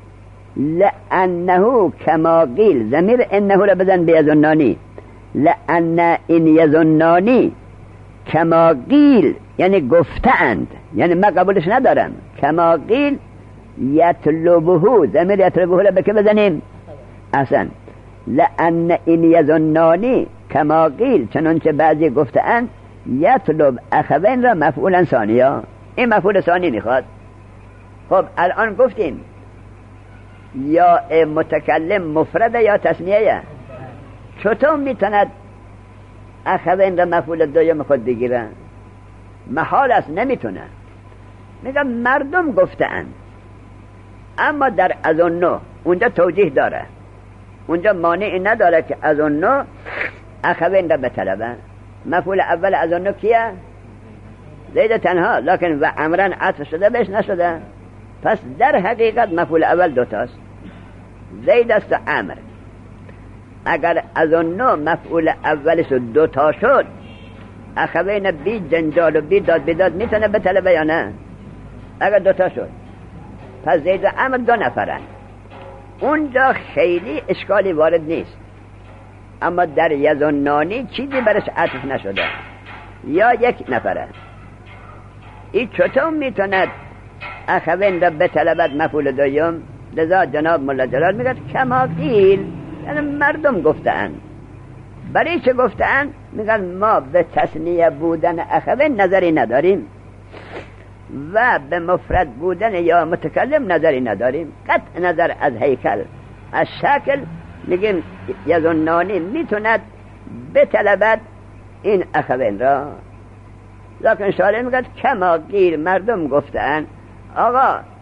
لانه کما قیل. ضمیر انه را بزن به یظنانی. لان این یظنانی کما قیل یعنی گفتند، یعنی ما قبولش ندارم. کما قیل یطلبه، ضمیر یطلبه را به که بزنیم؟ احسن. لان این یظنانی کما قیل، چنانچه بعضی گفتند یطلب اخوین را مفعولا ثانیا. این مفعول ثانی میخواد. خب الان گفتیم یا متکلم مفرده یا تثنیه. چطور میتوند اخوین را مفعول دوم خود بگیرن؟ محال است، نمیتونه. میگم مردم گفتند، اما در اظنو اونجا توجیه داره، اونجا مانعی نداره که اظنو اخوین را بطلبن. مفعول اول اظنو کیه؟ زید تنها، لکن و امرن عطف شده بهش نشده. پس در حقیقت مفعول اول دوتاست، زید است و امر. اگر اظنو مفعول اولش دوتا شد، اخوین بی جنجال و بی داد بیداد میتونه بطلبه یا نه؟ اگر دوتا شد، پس زید و امر 2 نفرن. اونجا خیلی اشکالی وارد نیست. اما در یظنانی چیزی برش عطف نشده، یا 1 نفره. این چطور میتوند اخوین را بطلبت مفعول دوم؟ لذا جناب مولا جلال میگه کما قیل، یعنی مردم گفتند. برای چه گفتند؟ میگن ما به تثنیه بودن اخوین نظری نداریم و به مفرد بودن یا متکلم نظری نداریم. قطع نظر از هیکل، از شکل، میگیم یظنانی میتوند بطلبت این اخوین را. لکن شارع میگه کما قیل، مردم گفتن. آقا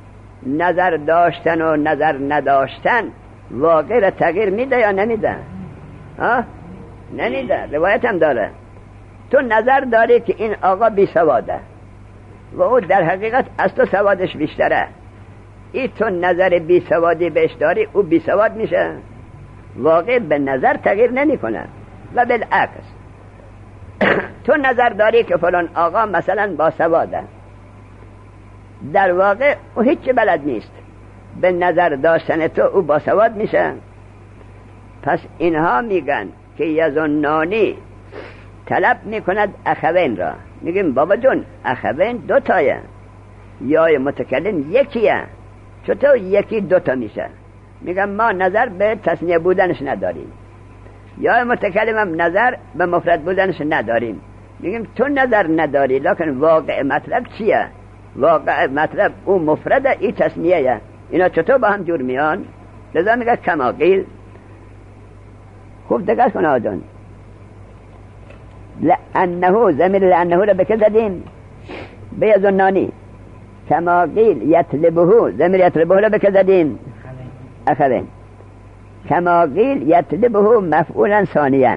نظر داشتن و نظر نداشتن واقع را تغییر میده یا نمیده؟ نمیده. روایت هم داره تو نظر داری که این آقا بی سواده و او در حقیقت از تو سوادش بیشتره. ای تو نظر بی سوادی بهش داری، او بی سواد میشه. واقع به نظر تغییر نمی کنه و بالعکس تو نظر داری که فلان آقا مثلا با سواده، در واقع او هیچ بلد نیست. به نظر داشتن تو او با سواد میشه. پس اینها میگن که یظنانی طلب میکند اخوین را. میگیم بابا جون اخوین دو تایه، یا متکلم یکیه، چطور یکی دو تا میشه؟ میگم ما نظر به تثنیه بودنش نداریم، یا متکلم هم نظر به مفرد بودنش نداریم. میگیم تو نظر نداری لکن واقع مطلب چیه؟ واقع مطلب اون مفرده، ای تثنیه. اینا چطور با هم جور میان؟ لذا میگه کما قیل. خوب دقت کن آجان، لأنه زمیر لأنه را بکن زدیم به یظنانی. کما قیل یطلبه زمیر یطلبه را بکن زدیم اخوین. کما قیل یطلبه مفعولا ثانیا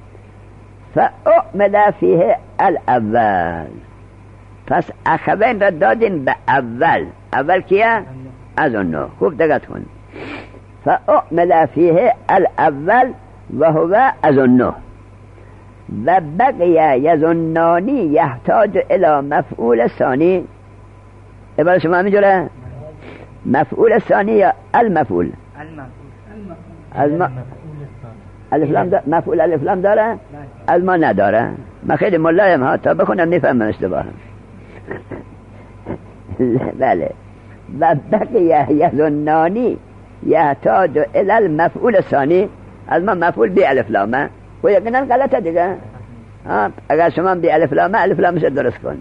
فاعمل فیه الاول. پس اخوین را دادیم به اول کیه؟ اظنه. خوب دقت کن، فاعمل فیه الاول و هو اظنه و بقیه یظنانی یحتاج الى مفعول ثانی. عبارت شما همینجوره؟ مفعول ثانی یا المفعول؟ مفعول الف لام داره؟ از ما نداره. من خیلی ملایم ها، تا بخونم میفهمم اشتباهم. بله. و بقیه یظنانی یحتاج الى المفعول ثانی. از ما مفعول بی الف لامه و یقینا غلطه دیگه. اگر شما بی الف لامه الف لامش درست کن.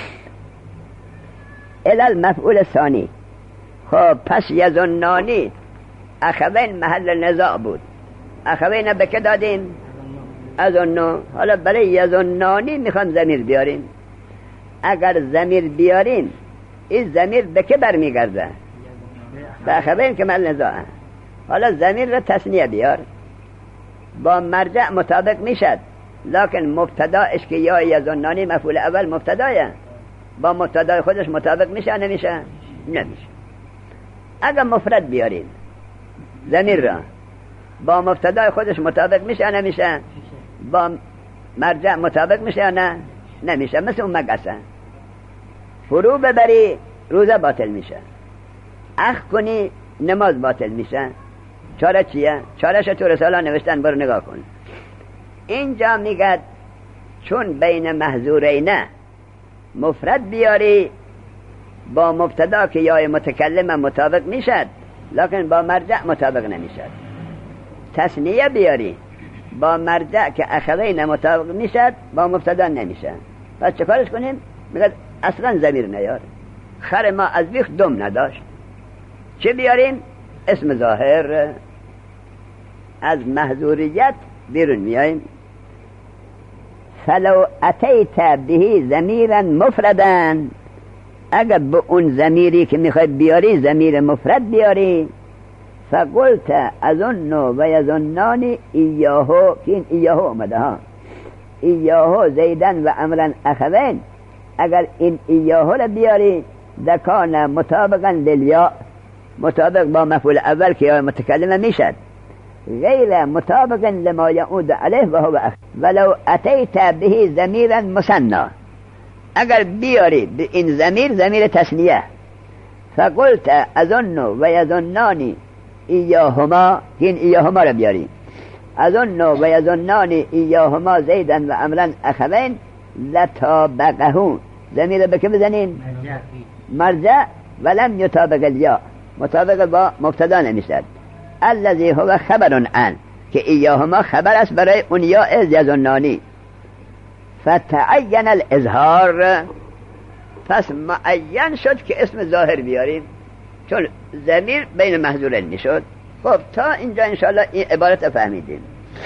الى المفعول ثانی. خب پس یظنانی اخوین محل نزاع بود، اخوین به که دادیم؟ اظنه. حالا برای یظنانی میخوام ضمیر بیاریم. اگر ضمیر بیاریم این ضمیر به که برمیگرده؟ به اخوین که محل نزاعه. حالا ضمیر را تثنیه بیار، با مرجع مطابق میشد، لکن مبتداش که یا یظنانی مفعول اول مبتدایه، با مبتدای خودش مطابق میشه نمیشه؟ نمیشه. اگر مفرد بیاریم ضمیر را با مبتدای خودش مطابق میشه نمیشه؟ با مرجع مطابق میشه نه؟ نمیشه. مثل اون مگسه فرو ببری روزه باطل میشه، اخ کنی نماز باطل میشه. چاره چیه؟ چارهش تو رساله نوشتن، برو نگاه کن. اینجا میگه چون بین محذورین مفرد بیاری با مبتدا که یا متکلم مطابق میشد، لکن با مرجع مطابق نمیشد. تثنیه بیاری با مرجع که اخوین مطابق میشد، با مبتدا نمیشه. پس چه کارش کنیم؟ میگه اصلا ضمیر نیار. خر ما از بیخ دم نداشت. چه بیاریم؟ اسم ظاهر. از محذوریت بیرون میاییم. فلو اتیت به ضمیرا مفردا، اگر به اون ضمیری که میخوای بیاری ضمیر مفرد بیاری، فقلت اظن و یظنان ایاهو، که این ایاهو اومده ها، ایاهو زیدن و امرا اخوین، اگر این ایاهو را بیاری دکان مطابقا للیا، مطابق با مفعول اول که یا متکلمه میشد، غیر مطابق لما یعود علیه و هو اخ. ولو اتیت به ضمیرا مثنی، اگر بیاری به این ضمیر تثنیه، فقلت اظن و یظنان ایاهما، که این ایاهما را بیاری، اظن و یظنان ایاهما زیدن و امرا اخوین لطابقه، ضمیر به که بزنین؟ مرجع. ولم یطابق الیا، مطابق با مبتدا نمیشد. الذی هو خبر عن، که ایاهما خبر است برای اون یا از یظنانی. فتعین الاظهار، پس معین شد که اسم ظاهر بیاریم، چون ضمیر بین محذورین میشد. خب تا اینجا انشاءالله این عبارت فهمیدیم.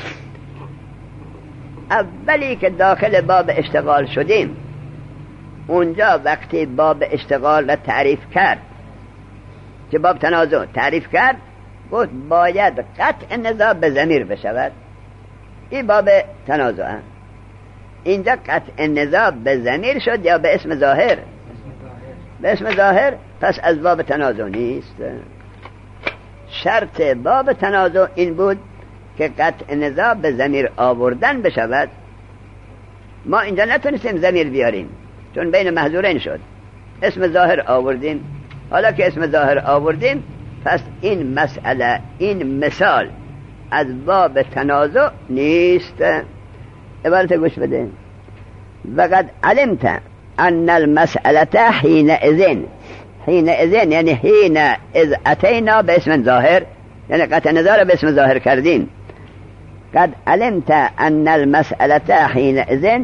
اولی که داخل باب اشتغال شدیم، اونجا وقتی باب اشتغال را تعریف کرد که باب تنازع تعریف کرد، گفت باید قطع نزاع به ضمیر بشود. این باب تنازع. اینجا قطع نزاع به ضمیر شد یا به اسم ظاهر؟ به اسم ظاهر، پس از باب تنازع نیست. شرط باب تنازع این بود که قطع نزاع به ضمیر آوردن بشود. ما اینجا نتونستیم ضمیر بیاریم چون بین محذورین شد، اسم ظاهر آوردیم. حالا که اسم ظاهر آوردیم، پس این مسئله، این مثال از باب تنازع نیست. عبارت گوش بده. وقد علمت ان المسألة حينئذ یعنی حين اذ اتینا به اسم ظاهر، یعنی قطع نظر به اسم ظاهر کردیم. قد علمت ان المسألة حينئذ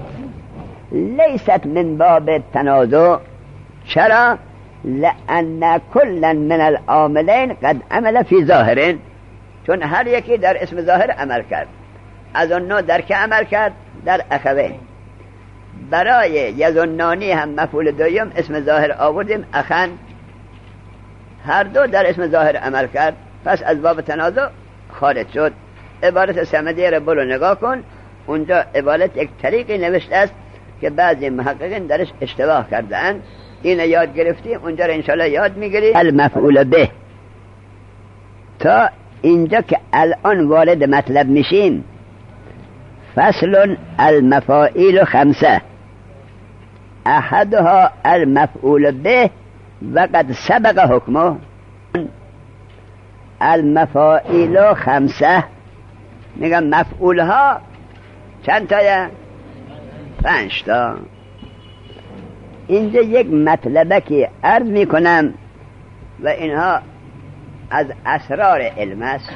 لیست من باب تنازع. چرا؟ لأن كل من العاملين قد عمل في ظاهر، چون هر یکی در اسم ظاهر عمل کرد. از اون نوع در که عمل کرد؟ در اخوین. برای یظنانی هم مفعول دویم اسم ظاهر آوردیم، اخن. هر دو در اسم ظاهر عمل کرد، پس از باب تنازع خارج شد. عبارت سمدی رو برو نگاه کن، اونجا عبارت یک طریقی نوشته است که بعضی محققین درش اشتباه کردن. اینو یاد گرفتیم، اونجا رو انشاءالله یاد میگیریم. المفعول به. تا اینجا که الان وارد مطلب میشیم، فصل المفاعیل 5 احدها المفعول به وقد سبق حکمه. المفاعیل 5 میگم مفعول ها چند تایه؟ 5 تا. اینجا یک مطلبه که عرض میکنم و اینها از اسرار علم است.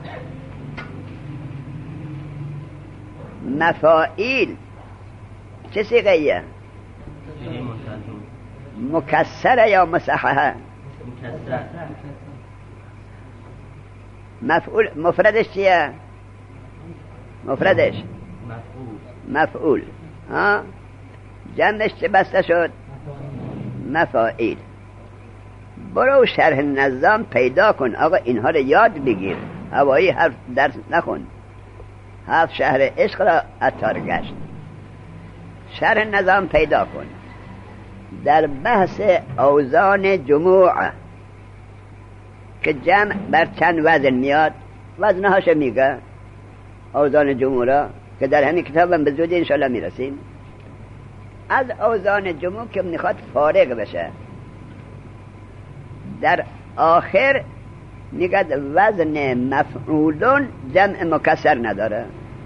مفاعیل چه صیغه‌ایه؟ مکسره یا مصححه؟ مفعول مفردش چیه؟ مفردش مفعول. ها جمعش چه بسته شد؟ مفاعیل. برو شرح نظام پیدا کن. آقا اینها رو یاد بگیر، هوایی حرف درس نخون. 7 شهر عشق را عطار گشت. شرح نظام پیدا کن. در بحث اوزان جموع که جمع بر چند وزن میاد، وزنهاش میگه اوزان جموع را، که در همین کتاب هم به زودی انشاءالله میرسیم. از اوزان جموع که میخواد فارغ بشه، در آخر میگه وزن مفعولون جمع مکسر نداره.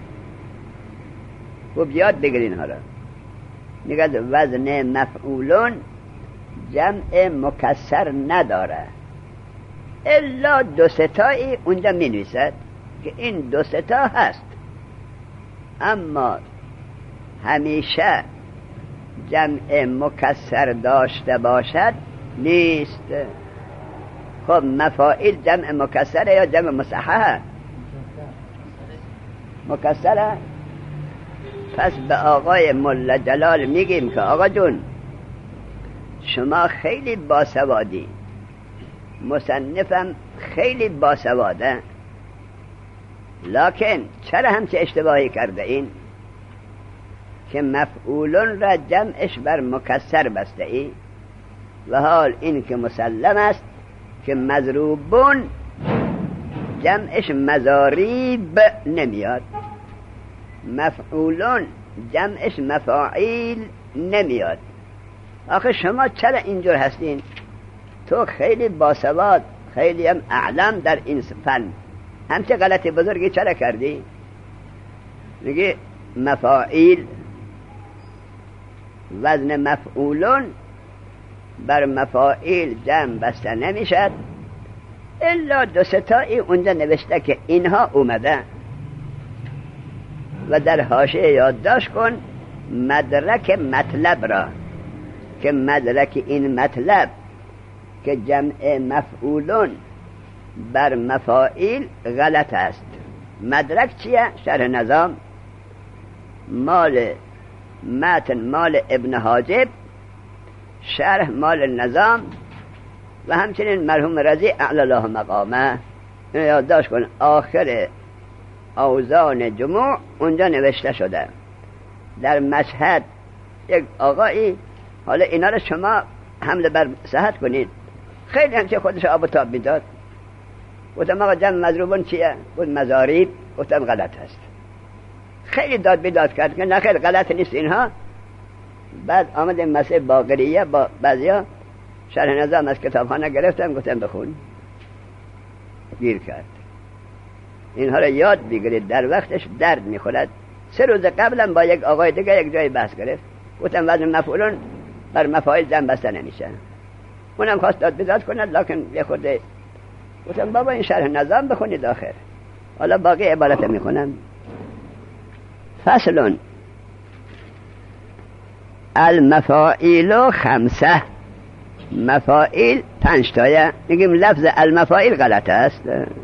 خوب یاد بگیرین ها را. میگه وزن مفعولون جمع مکسر نداره، الا 2 تایی اونجا می نویسد که این 2 تا هست، اما همیشه جمع مکسر داشته باشد نیست. خب مفاعیل جمع مکسره یا جمع مصححه؟ مکسره. پس به آقای ملا جلال میگیم که آقا جون، شما خیلی باسوادی، مصنفم خیلی باسواده، لکن چرا همچه اشتباهی کرده این که مفعولون را جمعش بر مکسر بسته ای؟ و حال این که مسلم است که مضروبون جمعش مضاریب نمیاد، مفعولون جمعش مفاعیل نمیاد. آخه شما چرا اینجور هستین؟ تو خیلی باسواد، خیلی هم اعلم در این فن، همچه غلط بزرگی چرا کردی؟ میگه مفاعیل وزن مفعولون بر مفاعیل جمع بسته نمیشد، الا 2 تایی اونجا نوشته که اینها اومده. و در حاشیه یادداشت کن مدرک مطلب را، که مدرک این مطلب که جمع مفعولون بر مفاعیل غلط است. مدرک چیه؟ شرح نظام، مال متن مال ابن حاجب، شرح مال نظام، و همچنین مرحوم رضی اعلی الله مقامه اینو یادداشت کن، آخر اوزان جموع اونجا نوشته شده در مشهد یک آقایی، حالا اینا رو شما حمله بر صحت کنید، خیلی همچه خودش آب و تاب میداد. گفتم آقا جمع مضروبون چیه؟ گفت مضاریب. گفتم غلط هست. خیلی داد بیداد کرد که نه خیلی غلط نیست اینها. بعد آمدیم مسیح باقریه با بعضیا شرح نظام از کتابخانه گرفتم، گفتم بخون. گیر کرد. اینها رو یاد بگیرید، در وقتش درد میخورد. 3 روز قبلا با یک آقای دیگه یک جای بحث گرفت، گفتم وزن مفعولون بر مفاعل جمع بسته نمیشه. اونم خواست داد بیداد کند، لکن یه خورده گفتم بابا این شرح نظام بخونید آخر. حالا باقی عبارت میخونم. فصل المفاعیل 5، مفاعیل 5 تایه. میگیم لفظ المفاعیل غلط است.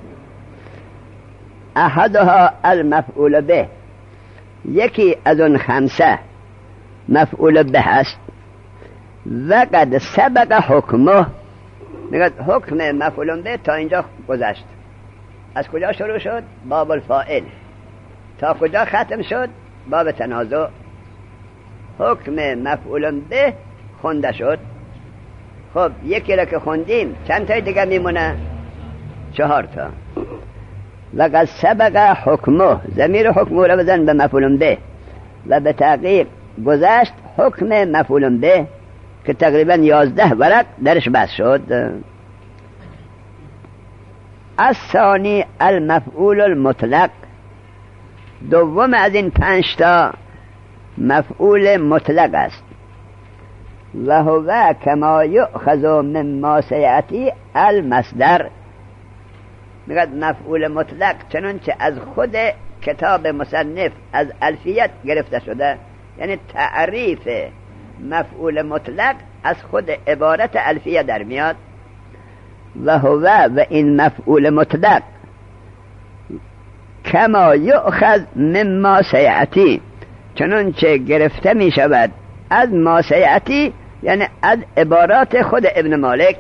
احدها المفعول به، یکی از اون 5 مفعول به است. و قد سبق حکمه، میگه حکم مفعول به تا اینجا گذشت. از کجا شروع شد؟ باب الفاعل. تا کجا ختم شد؟ باب تنازع. حکم مفعول به خونده شد. خب یکی را که خوندیم چند تای دیگه میمونه؟ 4 تا. و قد سبق حکمه، ضمیر حکمه را بزن به مفعول به و به تحقیق گذشت حکم مفعول به که تقریبا 11 ورق درش بس شد. الثانی المفعول المطلق، دوم از این 5 تا مفعول مطلق است. و هو کما یؤخذ مما سیأتی المصدر، میگه مفعول مطلق چنانچه از خود کتاب مصنف از الفیت گرفته شده، یعنی تعریف مفعول مطلق از خود عبارت الفیه در میاد. و هو و این مفعول مطلق کما یؤخذ مما سیأتی، چنانچه گرفته می شود از ما سیأتی، یعنی از عبارات خود ابن مالک.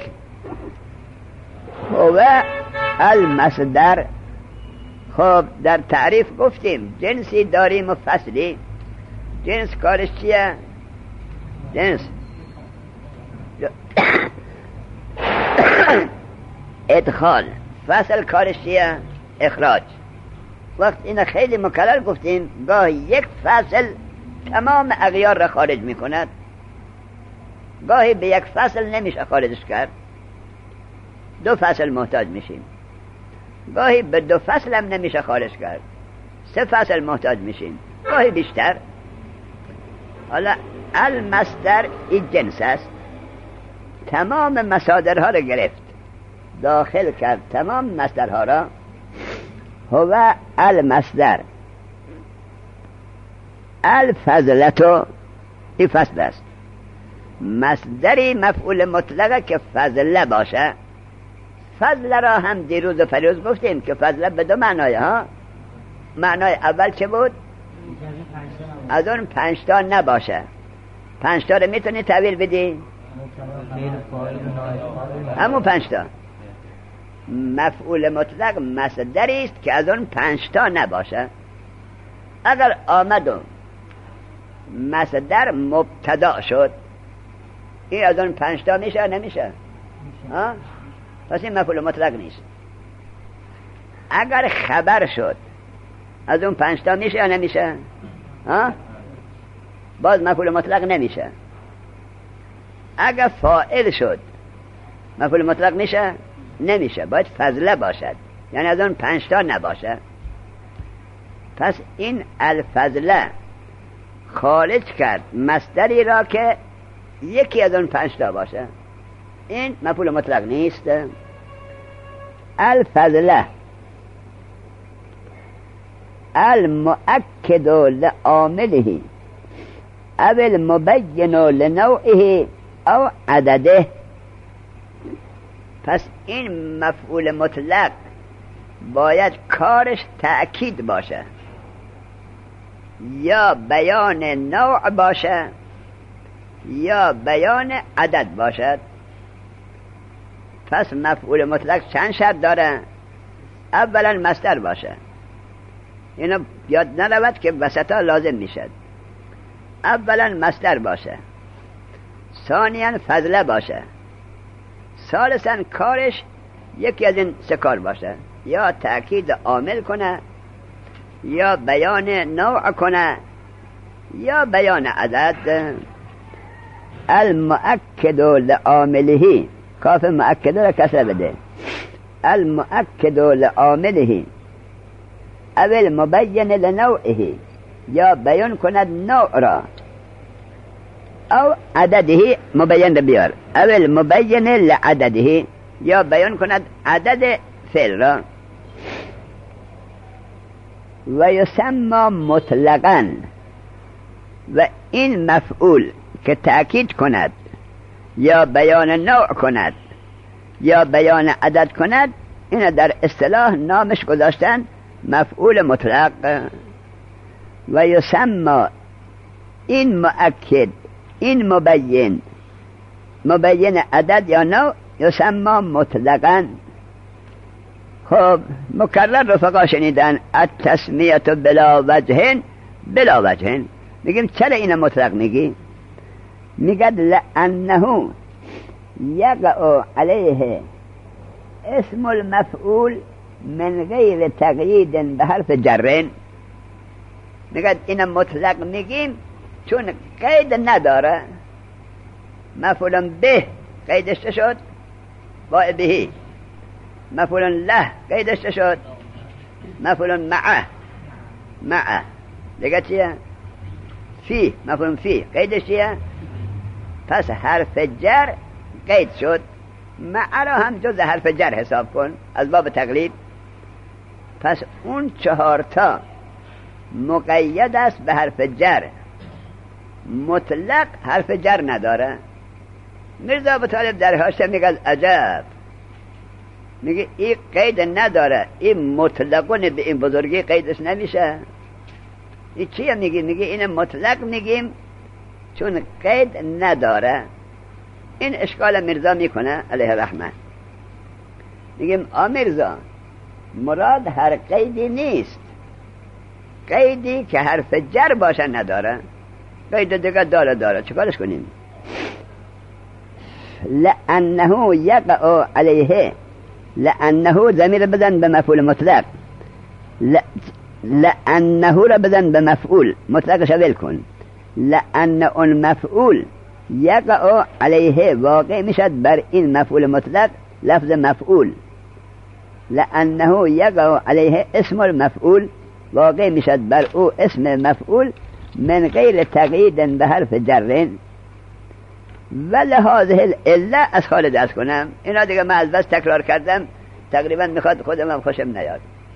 هو المصدر. خب در تعریف گفتیم جنسی داریم و فصلی. جنس کارش چیه؟ جنس ادخال. فصل کارش چیه؟ اخراج. وقت این خیلی مکرر گفتیم، گاهی یک فصل تمام اغیار را خارج می کند، گاهی به یک فصل نمیشه خارجش کرد، 2 فصل محتاج میشیم. گاهی به 2 فصل هم نمیشه خارج کرد، 3 فصل محتاج میشیم، گاهی بیشتر. حالا المصدر این جنس است، تمام مصادرها را گرفت، داخل کرد تمام مصدرها را. هو المصدر الفضلتو، این فصل است. مصدری مفعول مطلقه که فضله باشه. فضل را هم دیروز و فریوز گفتیم که فضله به 2 معنای ها. معنای اول چه بود؟ از اون 5 تا نباشه. 5 تا رو میتونی تعبیر بدی؟ همون 5 تا. مفعول مطلق مصدری است که از اون 5 تا نباشه. اگر آمد و مصدر مبتدا شد، این از اون 5 تا میشه نمیشه؟ ها؟ پس این مفعول مطلق نیست. اگر خبر شد از اون 5 تا میشه یا نمیشه؟ ها؟ باز مفعول مطلق نمیشه. اگر فاعل شد مفعول مطلق میشه؟ نمیشه، باید فضله باشد، یعنی از اون 5 تا نباشه. پس این الفضله خارج کرد مصدری را که یکی از اون 5 تا باشه، این مفعول مطلق نیست. الفضله المؤکد لعامله او المبین لنوعه او عدده. پس این مفعول مطلق باید کارش تأکید باشه، یا بیان نوع باشه یا بیان عدد باشد. پس مفعول مطلق چند شرط داره؟ اولا مصدر باشه، اینو یاد نرود که وسطا لازم میشد. اولا مصدر باشه، ثانیا فضله باشه، ثالثا کارش یکی از این سه کار باشه، یا تأکید عامل کنه، یا بیان نوع کنه، یا بیان عدد. المؤکد لعامله، کاف مؤکد را کسر بده، المؤکد لعامله او المبین لنوعه، یا بیان کند نوع را، او عدده مبین را بیار، او المبین لعدده، یا بیان کند عدد فعل را. و یسمى مطلقا، و این مفعول که تأکید کند یا بیان نوع کند یا بیان عدد کند، این در اصطلاح نامش گذاشتن مفعول مطلق. و یسمى این مؤکد، این مبین، مبین عدد یا نوع، یسمى مطلقا. خب مکرر رفقا شنیدن التسمیت بلا وجه بلا وجه. میگیم چرا این مطلق میگی؟ میگد لانه یقع علیه اسم المفعول من غیر تقیید به حرف جر. میگد این مطلق میگیم چون قید نداره. مفعول به قیدش شد با بهی، مفعول له قیدش شد، مفعول معه دیگه چیه؟ فی، مفعول فی قیدش چیه؟ پس حرف جر قید شد. مع را هم جز حرف جر حساب کن از باب تقلید. پس اون 4 تا مقید است به حرف جر، مطلق حرف جر نداره. میرزا ابو طالب در حاشیه میگه عجب، میگه این قید نداره، این مطلقون به این بزرگی قیدش نمیشه. این چیه میگه؟ میگه این مطلق میگیم چون قید نداره. این اشکال میرزا میکنه علیه رحمه. میگیم میرزا مراد هر قیدی نیست، قیدی که حرف جر باشه نداره. قید دیگه داره چیکارش کنیم؟ لانه یقع علیه، لانه ضمیر بدن به مفعول مطلق، لانه را بدن به مفعول مطلقش ول کن. لان اون مفعول یقع علیه واقع میشد بر این مفعول مطلق لفظ مفعول. لانه یقع علیه اسم المفعول واقع میشد بر او اسم مفعول من غیر تقیید به حرف جر. ولهذه العله از خالد از کنم، اینا دیگه من از بس تکرار کردم تقریبا میخواد خودم هم خوشم نیاد.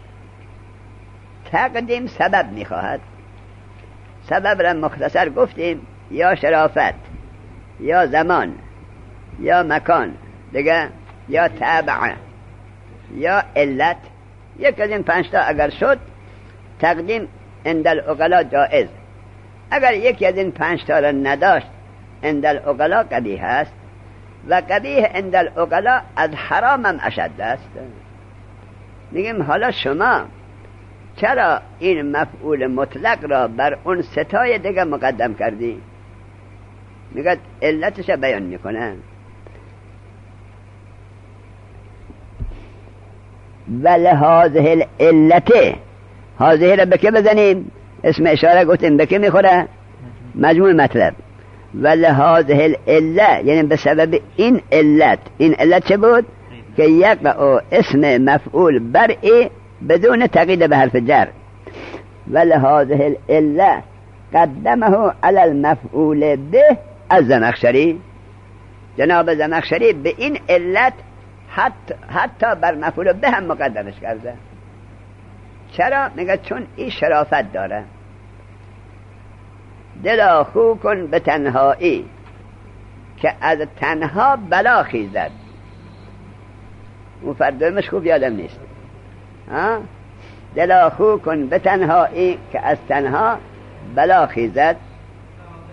تقدیم سبب میخواهد. سبب را مختصر گفتیم، یا شرافت، یا زمان، یا مکان دیگه، یا تابع، یا علت. یک از این 5 تا اگر شد تقدیم عند العقلاء جائز. اگر یکی از این 5 تا را نداشت عند العقلاء قبیح است، و قبیح عند العقلاء از حرام هم اشد است. میگیم حالا شما چرا این مفعول مطلق را بر اون 3 تای دیگه مقدم کردی؟ میگه علتش بیان میکنه. ولهذه العلت، هذه را به که بزنیم؟ اسم اشاره گفتیم به که میخوره؟ مجموع مطلب. ولهذه العلت یعنی به سبب این علت. این علت چه بود؟ که یقع اسم مفعول برئی بدون تقیید به حرف جر. ولهذه العلت قدمه علی المفعول به از زمخشری. جناب زمخشری به این علت حتی بر مفعول به هم مقدمش کرده. چرا؟ میگه چون این شرافت داره. دلا خو کن به تنهایی که از تنها بلا خیزد. اون فردومش خوب یادم نیست. دلا خو کن به تنهایی که از تنها بلا خیزد.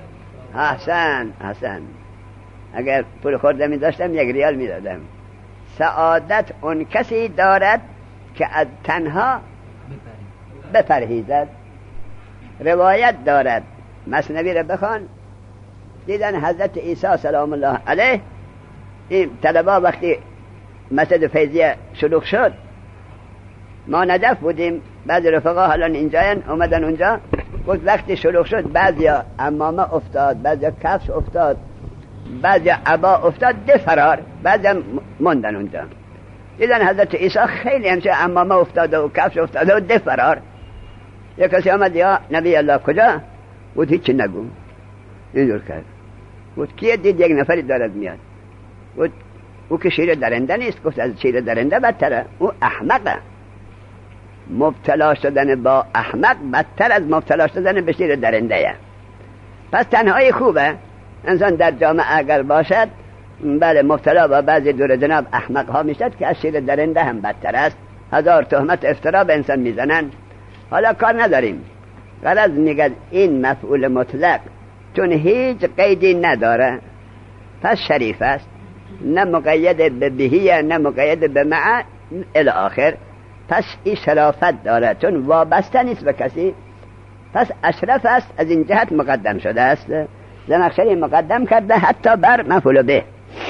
احسن اگر پول خورده می داشتم 1 ریال می دادم. سعادت اون کسی دارد که از تنها بپرهیزد. روایت دارد، مثنوی رو بخوان، دیدن حضرت عیسی سلام الله علیه این طلبا وقتی مسجد فیضیه شلوغ شد، ما نجف بودیم، بعضی رفقا حالا اینجاین اومدن اونجا، گفت وقتی شلوغ شد بعضیا عمامه افتاد، بعضیا کفش افتاد، بعضیا عبا افتاد، ده فرار، بعضیا موندن اونجا. دیدن حضرت عیسی خیلی همچه عمامه افتاده و کفش افتاده و ده فرار. یک کسی آمد، یا نبی الله کجا؟ بود هیچی نگو. اینجور کرد، بود کیه؟ دید یک نفری دارد میاد. بود او که شیر درنده نیست. گفت از شیر درنده بدتره، او احمقه. مبتلا شدن با احمق بدتر از مبتلا شدن به شیر درنده. پس تنهایی خوبه. انسان در جامعه اگر باشد، بله مبتلا با بعضی دور جناب احمق ها میشد که از شیر درنده هم بدتر است. 1000 تهمت افترا به انسان میزنن. حالا کار نداریم. غرض میگه این مفعول مطلق چون هیچ قیدی نداره پس شریف است، نه مقید به بهیه نه مقید به مع الی آخر، پس این شرافت داره چون وابسته نیست به کسی، پس اشرف است. از این جهت مقدم شده است. زمخشری مقدم کرده حتی بر مفعول به،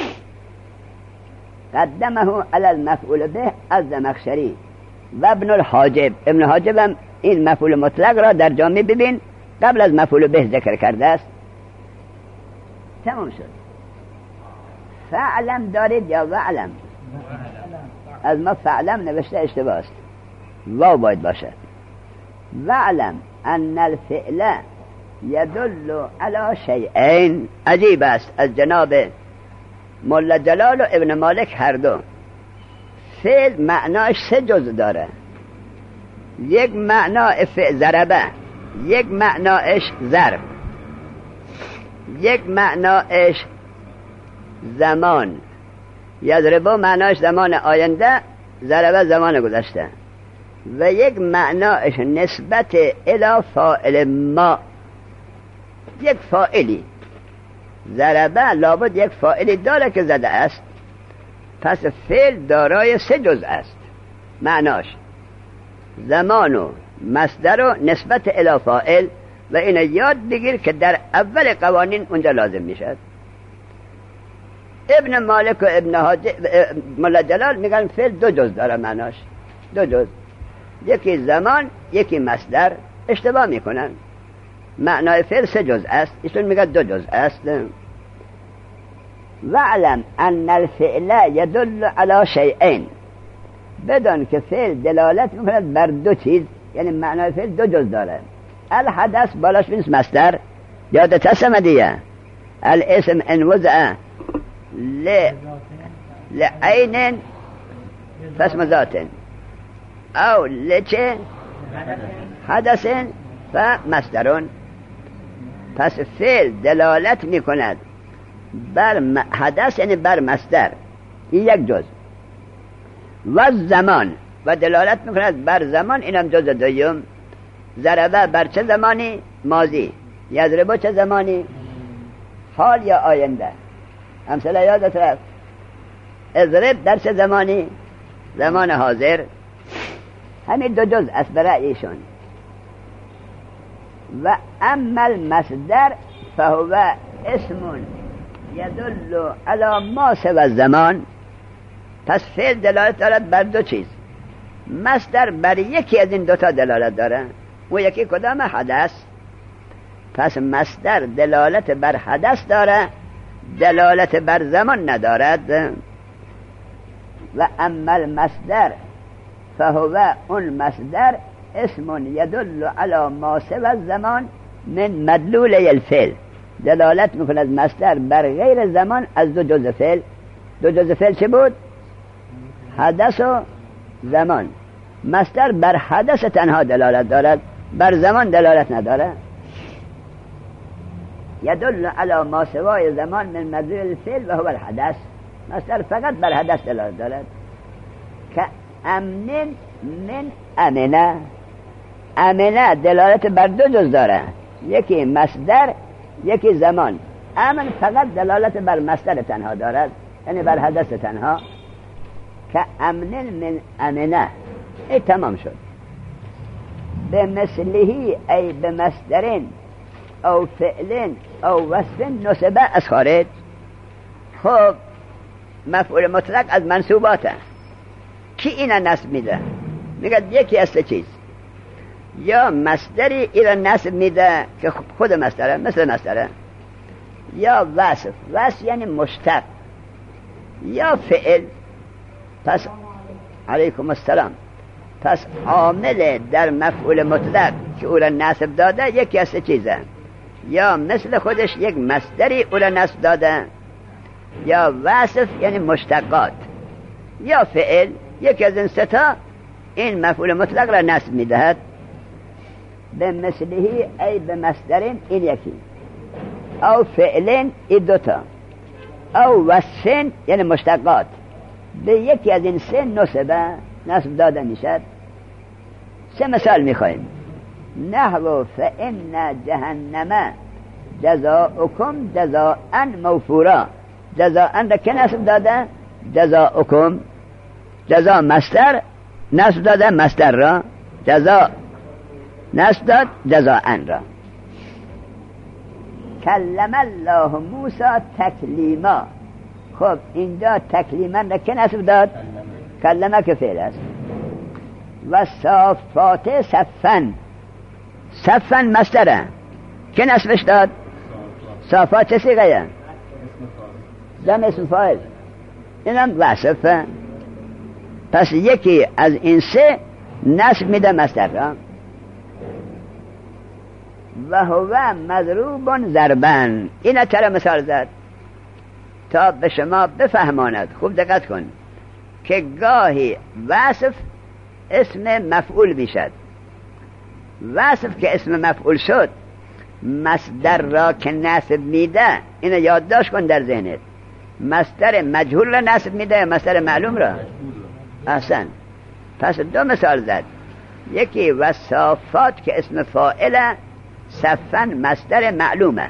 قدمه علی المفعول به از زمخشری و ابن الحاجب. ابن الحاجب هم این مفعول مطلق را در جامعه ببین قبل از مفعول به ذکر کرده است. تمام شد. فعلم دارید یا وعلم؟ از ما فعلم نوشته اشتباه است، واو باید باشد. وعلم ان الفعل یدل علی شیئین. عجیب است از جناب مولا جلال و ابن مالک هر دو. فعل معناش 3 جزء داره. یک معنا ضربه، یک معناش ظرف، یک معناش زمان. یضربه معناش زمان آینده، ضربه زمان گذشته، و یک معناش نسبت الی فاعل ما، یک فاعلی. ضربه لابد یک فاعلی داره که زده است. پس فعل دارای 3 جزء است. معناش زمان و مصدر و نسبت الی فاعل، و اینو یاد بگیر که در اول قوانین اونجا لازم میشد. ابن مالک و ابن مولا جلال میگن فعل 2 جزء داره. معناش 2 جزء، یکی زمان یکی مصدر. اشتباه میکنن. معنای فعل 3 جزء است، ایشون میگن 2 جزء است. وعلم ان الفعل یدل علی شیئین. بدان که فعل دلالت میکند بر 2 چیز، یعنی معنای فعل 2 جزء داره. الحدث بالاش نیست مصدر، یادت هست دیگه. الاسم ان وضع لعین فاسم ذات او لچه حدث فمصدر. پس فعل دلالت میکند بر حدث، یعنی بر مصدر، این یک جزء. و زمان، و دلالت میکند بر زمان، اینم جزء دوم. ضربه بر چه زمانی؟ ماضی. یضربه چه زمانی؟ حال یا آینده. امثله یادت رفت. اضرب در چه زمانی؟ زمان حاضر. همین 2 جزء است برای ایشون. و اما المصدر فهو اسم یدل علی ما سوى الزمان. پس فعل دلالت دارد بر 2 چیز. مصدر بر یکی از این 2 تا دلالت داره. و یکی کدام؟ حدث. پس مصدر دلالت بر حدث داره، دلالت بر زمان ندارد. و اما المصدر فهو اون مصدر اسم یدل علی ما سوى الزمان من مدلول الفعل. دلالت میکنه از مصدر بر غیر زمان از 2 جزء فعل. 2 جزء فعل چه بود؟ حدث و زمان. مصدر بر حدث تنها دلالت دارد، بر زمان دلالت نداره. یدل علی ما سوای زمان من مدلول الفعل و هو الحدث. مصدر فقط بر حدث دلالت دارد. که امن من امنه. امنه دلالت بر 2 جزء داره، یکی مصدر یکی زمان. امن فقط دلالت بر مصدر تنها دارد، یعنی بر حدث تنها. که امن من امنه، ای تمام شد. به مثلهی ای به مصدرین او فعلین او وصفین نصبه از خارج. خب مفعول مطلق از منصوباته، کی اینه نصب میده؟ میگه یکی از سه چیز، یا مصدری اینا نصب میده که خود مصدره، مثل مصدره، یا وصف، وصف یعنی مشتق، یا فعل. پس علیکم السلام، پس عامل در مفعول مطلق که او را نصب داده یکی از سه چیزه، یا مثل خودش یک مصدری او را نصب داده، یا وصف یعنی مشتقات، یا فعل. یکی از این سه تا این مفعول مطلق را نصب میدهد. به مثلهی ای به مصدرین این یکی، او فعلین این دوتا، او وصفین یعنی مشتقات. به یکی از این سه نصب داده میشد. سه مثال میخوایم. نحو فإن جهنم جزاؤکم جزاء موفورا. جزاء را که نصب داده؟ جزاؤکم. جزاء مصدر نصب داده، مصدر را. جزاء نصب داد جزاء را. کلم الله موسی تکلیما. خب اینجا تکلیما را که نصب داد؟ کلمه که فعل است. و صافات صفن. صفن مصدره که نصبش داد؟ صافات چه صیغه؟ جمع اسم فاعل، اینم وصفه. پس یکی از این سه نصب میده مصدر را. و هو مضروب ضربا. اینا چرا مثال زد؟ تا به شما بفهماند. خوب دقت کن که گاهی وصف اسم مفعول میشد. وصف که اسم مفعول شد، مصدر را که نصب میده، اینو یادداشت کن در ذهنت. مصدر مجهول را نصب میده یا مصدر معلوم را؟ احسن. پس دو مثال زد. یکی وصافات که اسم فاعله، صفن مصدر معلومه.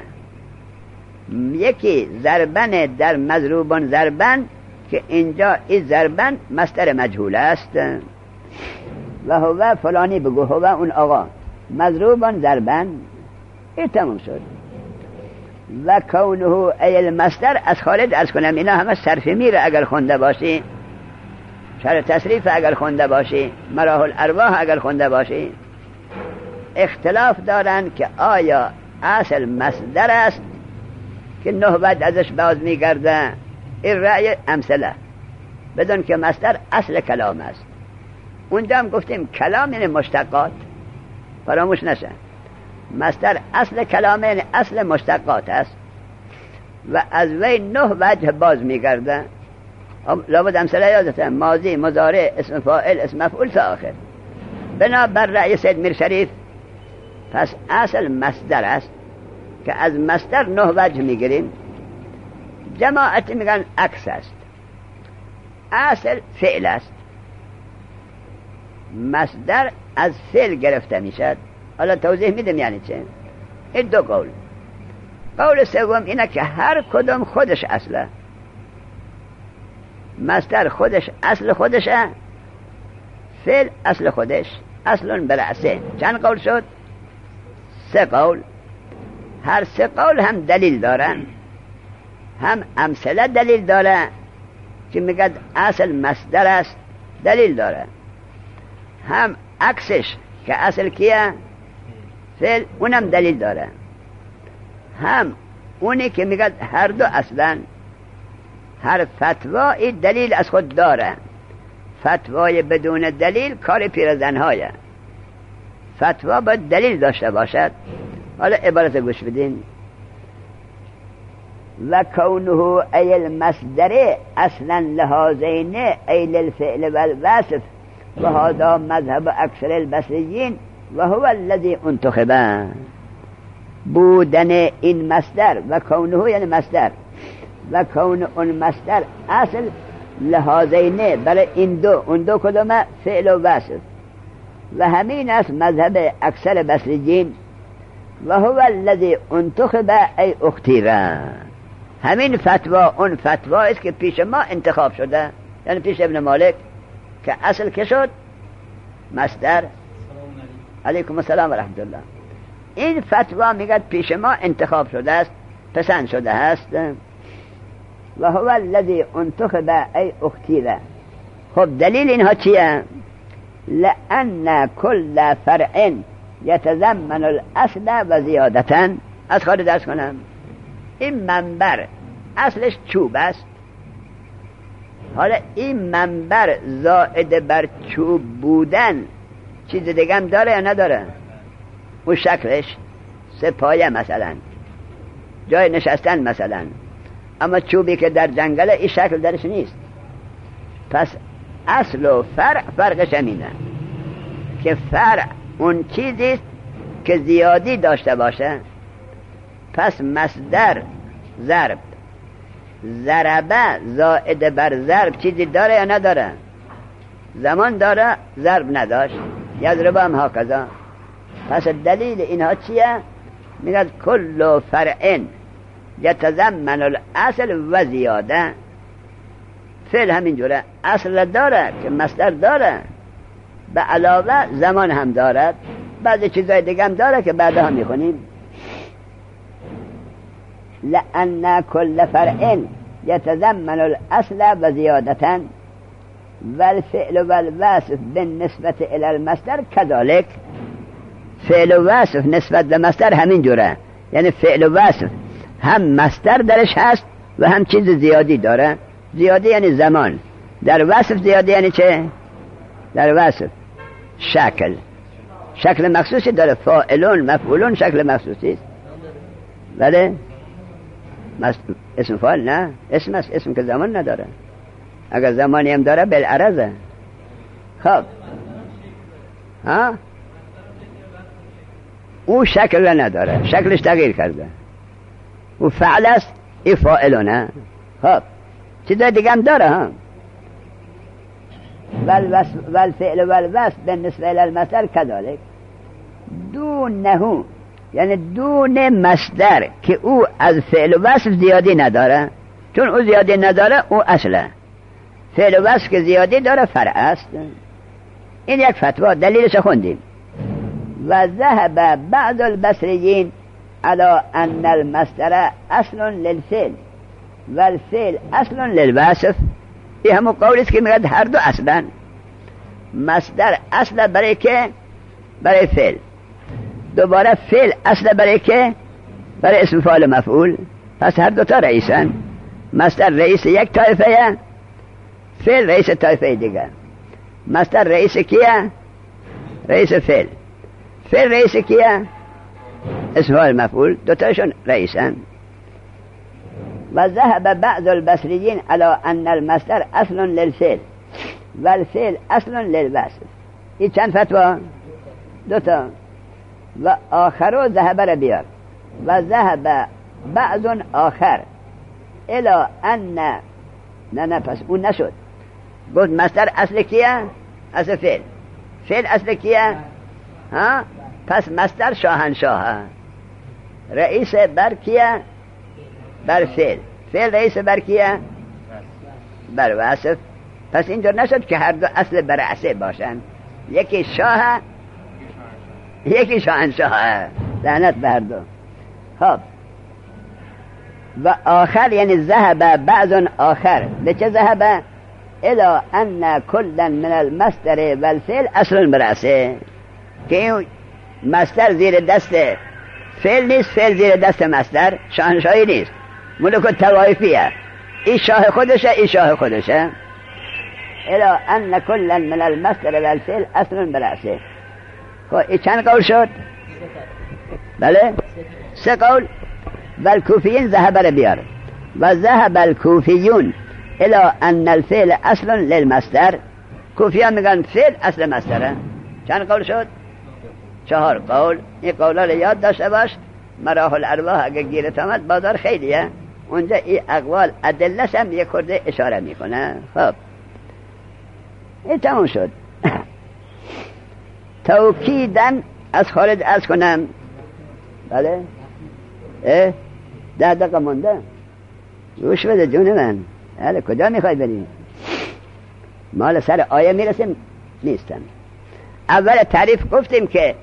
یکی ضربن در مضروبان ضربن که اینجا این ضربن مصدر مجهول است. و هو فلانی بگو، هو اون آقا، مضروبان ضربن. این تمام شد. و کونه ایل مصدر از خارج ارز کنم. اینا همه صرف میره اگر خونده باشی، شرح تصریف اگر خونده باشی، مراح الارواح اگر خونده باشی. اختلاف دارن که آیا اصل مصدر است که نه وجه ازش باز میگرده. این رأی امثله، بدون که مصدر اصل کلام است. اونجا هم گفتیم کلام یعنی مشتقات، فراموش نشه. مصدر اصل کلام یعنی اصل مشتقات است و از وی نه وجه باز میگرده. لابد امثله یادته، ماضی، مضارع، اسم فاعل، اسم مفعول تا آخر. بنا بر رأی سید میر شریف پس اصل مصدر است که از مصدر نه وجه میگیریم. جماعت میگن عکس است. اصل فعل است، مصدر از فعل گرفته میشد. حالا توضیح میدم یعنی چه. این دو قول. قول سوم اینه که هر کدوم خودش اصله. مصدر خودش اصل خودشه، فعل اصل خودش. اصل برأسه. چند قول شد؟ سه قول. هر سه قول هم دلیل دارن، هم امثله دلیل داره که میگه اصل مصدر است، دلیل داره. هم عکسش که اصل کیه؟ فعل، اونم دلیل داره. هم اونی که میگه هر دو اصلا. هر فتوایی دلیل از خود داره. فتوای بدون دلیل کار پیرزن‌هایه. فتوا باید دلیل داشته باشد. حالا عبارت گوش بدین. و کونه ای المصدر اصلا لهذین ای للفعل والوصف و هذا مذهب اکثر البصریین و هو الذی انتخب. بودن این مصدر و کونه یعنی مصدر و کون اون مصدر اصل لهذین برای این دو. اون دو کدومه؟ فعل و وصف. و همین است مذهب اکثر بصریین. و هو الذی انتخب ای اختیره. همین فتوا اون فتوا است که پیش ما انتخاب شده. یعنی پیش ابن مالک که اصل که شد مصدر. علیکم السلام و رحمت الله. این فتوا میگه پیش ما انتخاب شده است، پسند شده است. و هو الذی انتخب ای اختیره. خب دلیل اینها چیه؟ لأن كل فرع يتضمن الاصل و زیادتا. از خواهد درس کنم این منبر اصلش چوب است. حالا این منبر زائد بر چوب بودن چیز دیگه هم داره یا نداره؟ اون شکلش سه پایه مثلا، جای نشستن مثلا، اما چوبی که در جنگل این شکل درش نیست. پس اصل و فرع فرقش همینه که فرع اون چیزیست که زیادی داشته باشه. پس مصدر ضرب، ضربه زائد بر ضرب چیزی داره یا نداره؟ زمان داره، ضرب نداشت. یضرب هم هکذا. پس دلیل اینها چیه؟ میگه کل فرع یتضمن الاصل و زیاده. فعل همینجوره، اصل داره که مصدر داره، به علاوه زمان هم دارد، بعضی چیزای دیگه هم داره که بعدا هم میخونیم. لأن كل فرع يتضمن الاصل و زیادتا والفعل والوصف بالنسبة الى المصدر كذلك. فعل و وصف نسبت به مصدر همین جوره، یعنی فعل و وصف هم مصدر درش هست و هم چیز زیادی داره. زیادی یعنی زمان، در وصف زیادی یعنی چه؟ در وصف شکل مخصوصی داره. فاعلون مفعولون شکل مخصوصی است. بله اسم فاعل نه، اسم است. اسم که زمان نداره، اگر زمانی هم داره بالعرضه. خب ها او شکل نداره، شکلش تغییر کرده، او فعل است، این فاعلونه. خب چیزای دیگه هم داره ها. والفعل والوصف بالنسبه الى المصدر كذلك دونه، یعنی دون مصدر که او از فعل و وصف زیادی نداره. چون او زیادی نداره او اصله، فعل و وصف که زیادی داره فرع است. این یک فتوا، دلیلش خوندیم. و ذهب بعض البصریین على ان المصدر اصل للفعل والفعل اصل للوصف. این همون قولی است که میگه هر دو اصلا. مصدر اصل برای که؟ برای فعل. دوباره فعل اصل برای که؟ برای اسم فاعل مفعول. پس هر دو تا رئیسن. مصدر رئیس یک طایفه، فعل رئیس طایفه دیگه. مصدر رئیس کیه؟ رئیس فعل. فعل رئیس کیه؟ اسم فاعل مفعول. دو تاشون رئیسن. و ذهب بعض البصریین على ان المصدر اصل للفعل والفعل اصل للوصف. این چند فتوا؟ دو تا. و آخر ذهب را بیار. و ذهب بعض آخر الى ان نه پس اون نشد. گفت مصدر اصل کیه؟ اصل فعل. فعل اصل کیه؟ ها؟ پس مصدر شاهنشاه، رئیس بر کیه؟ بر فعل. فعل رئیس بر کیه؟ بر وصف. پس اینجور نشد که هر دو اصل بر اصل باشن، یکی شاه یکی شاهنشاه. لعنت به هر دو. خب و آخر یعنی ذهب بعض آخر به چه ذهب؟ الى ان کلا من المصدر والفعل اصل بر اصل. که این مصدر زیر دست فعل نیست، فعل زیر دست مصدر. شاهنشاهی نیست، ملک الطوایفیه. این شاه خودشه، این شاه خودشه. الى ان کلا من المصدر والفعل اصل بر اصل. خب این چند قول شد؟ بله سه قول. والکوفیین ذهب را بیار. و ذهب الکوفیون الى ان الفعل اصل للمصدر. کوفیان میگن فعل اصل مصدره. چند قول شد؟ 4 قول. این قولا رو یاد داشته باش. مراحل الارواح اگه گیرت آمد بازار خیلیه، اونجا این اقوال ادلش هم یک خورده اشاره میکنه. خب این تمام شد. توکیدن از خارج از کنم. بله 10 دقیقه مونده. روش بده جون من. کجا میخوای بریم؟ مال سر آیه میرسیم نیستن. اول تعریف گفتیم که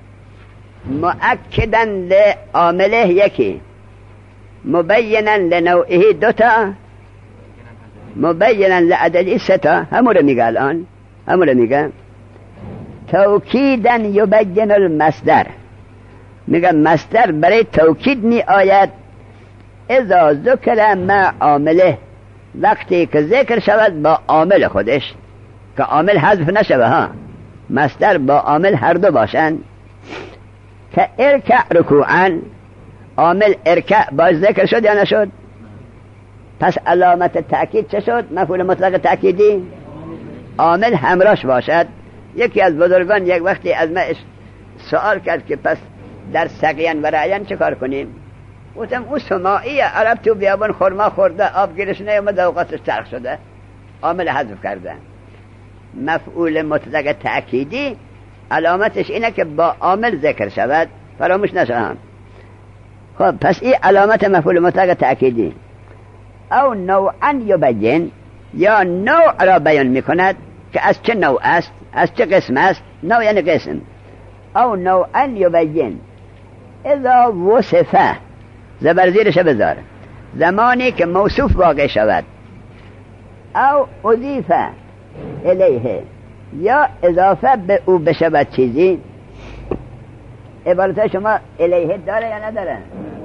مؤکداً لعامله یکی، مبیناً لنوعه دوتا، مبیناً لعددی ستا. همون رو میگه الان، همون رو میگه. توکیداً یبین المصدر، میگه مصدر برای توکید می آید اذا ذکر مع عامله، وقتی که ذکر شود با عامل خودش، که عامل حذف نشوه ها، مصدر با عامل هر دو باشند. که ارکع رکوعا، عامل ارکع باش ذکر شد یا نشد؟ پس علامت تأکید چه شد؟ مفعول مطلق تأکیدی عامل همراش باشد. یکی از بزرگان یک وقتی از من سوال کرد که پس در سقیان و رعیان چه کار کنیم؟ گفتم او سماعی عرب تو بیابان خورما خورده، آب گیرش نیامده، اوقاتش تلخ شده، عامل حذف کرده. مفعول مطلق تأکیدی علامتش اینه که با عامل ذکر شود، فراموش نشهم. خب پس این علامت مفعول مطلق تأکیدی. او نوعا یبین، یا نوع را بیان میکند که از چه نوع است، از چه قسم است. نوع یعنی قسم. او نوعا یبین اذا وصفه، زبر زیرش بذار، زمانی که موصوف واقع شود. او اضیفه الیه، یا اضافه به او بشود چیزی. عبارت شما الیه داره یا نداره؟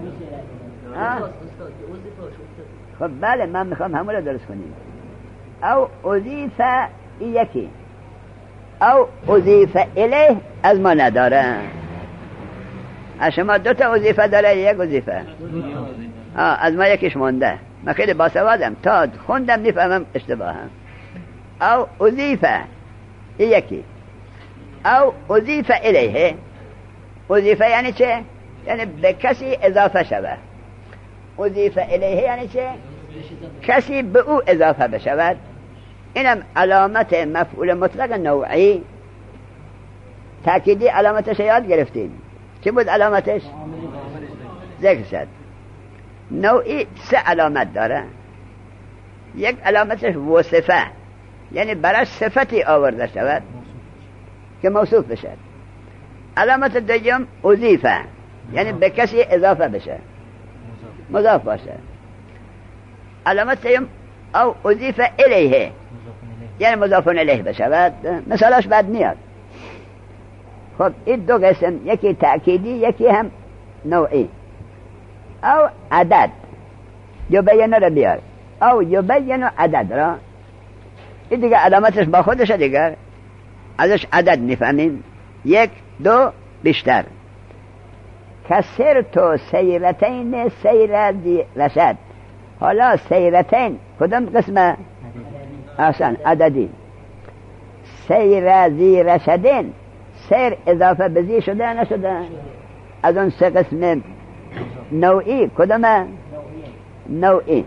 خب بله، من میخوام همون رو درست کنیم. او اضیفه یکی، او اضیفه الیه از ما نداره. از شما دو تا اضیفه داره، یک اضیفه از ما یکیش مونده. من خیلی باسوادم، تا خوندم میفهمم اشتباهم. او اضیفه یکی، او اضیفه الیه. اضیفه یعنی چه؟ یعنی به کسی اضافه شود. اضیفه الیه یعنی چه؟ کسی به او اضافه بشود. اینم علامت مفعول مطلق نوعی تأکیدی. علامتش یاد گرفتیم. چه بود علامتش؟ ذکر شد. نوعی سه علامت داره. یک علامتش وصفه، یعنی براش صفتی آورده شود که موصوف بشه. علامت دوم اضیفه، یعنی به کسی اضافه بشه، مضاف باشه. علامت سوم او اضیفه الیه، یعنی مضاف الیه بشود. مثالش بد میاد. خب این دو قسم، یکی تأکیدی یکی هم نوعی. او عدد یبین را بیار، او یبین عدد را. این دیگه علامتش با خودش دیگر ازش عدد میفهمیم. یک، دو، بیشتر. کسر تو سیرتین سیر دی رشد. حالا سیرتین کدام قسمه؟ احسن، عددی. سیر دی رشدین، سیر اضافه بزی شده نشده؟ از اون سه قسم نوعی کدامه؟ نوعی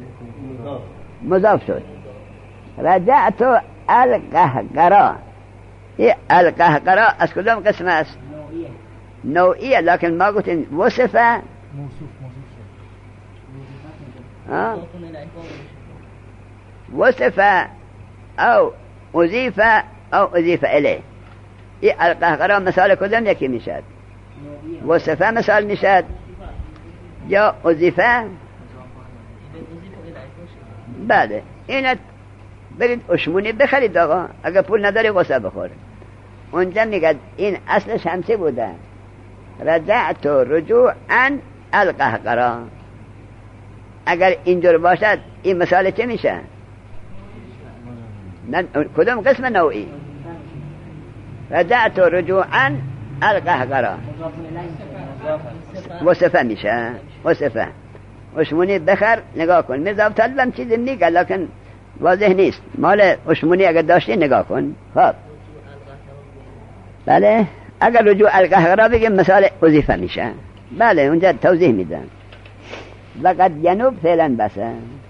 مضاف شد. رجعت القهقرا، این القهقرا از کدام قسم است؟ نوعیه، لكن ما گفتیم وصفه وصفه او اضیفه او اضیفه الیه. این القهقرا مثال کدام یکی میشد؟ وصفه مثال میشد یا اضیفه؟ بله. اینت برید اشمونی بخرید آقا، اگر پول نداری غصه بخور. اونجا میگه این اصلش همچه بوده، رجعت رجوعا القهقرا. اگر اینجور باشد این مثال چه میشه؟ کدام قسم نوعی؟ رجعت رجوعا القهقرا وصفه میشه. وصفه اشمونی بخر نگاه کن. مزاب طلبم چیزی میگه لکن واضح نیست. مال اشمونی اگر داشتی نگاه کن. خب بله، اگر رجوع القهقرا بگیم مثال اضیفه میشه. بله اونجا توضیح میدن. وقد ینوب فعلا بسه.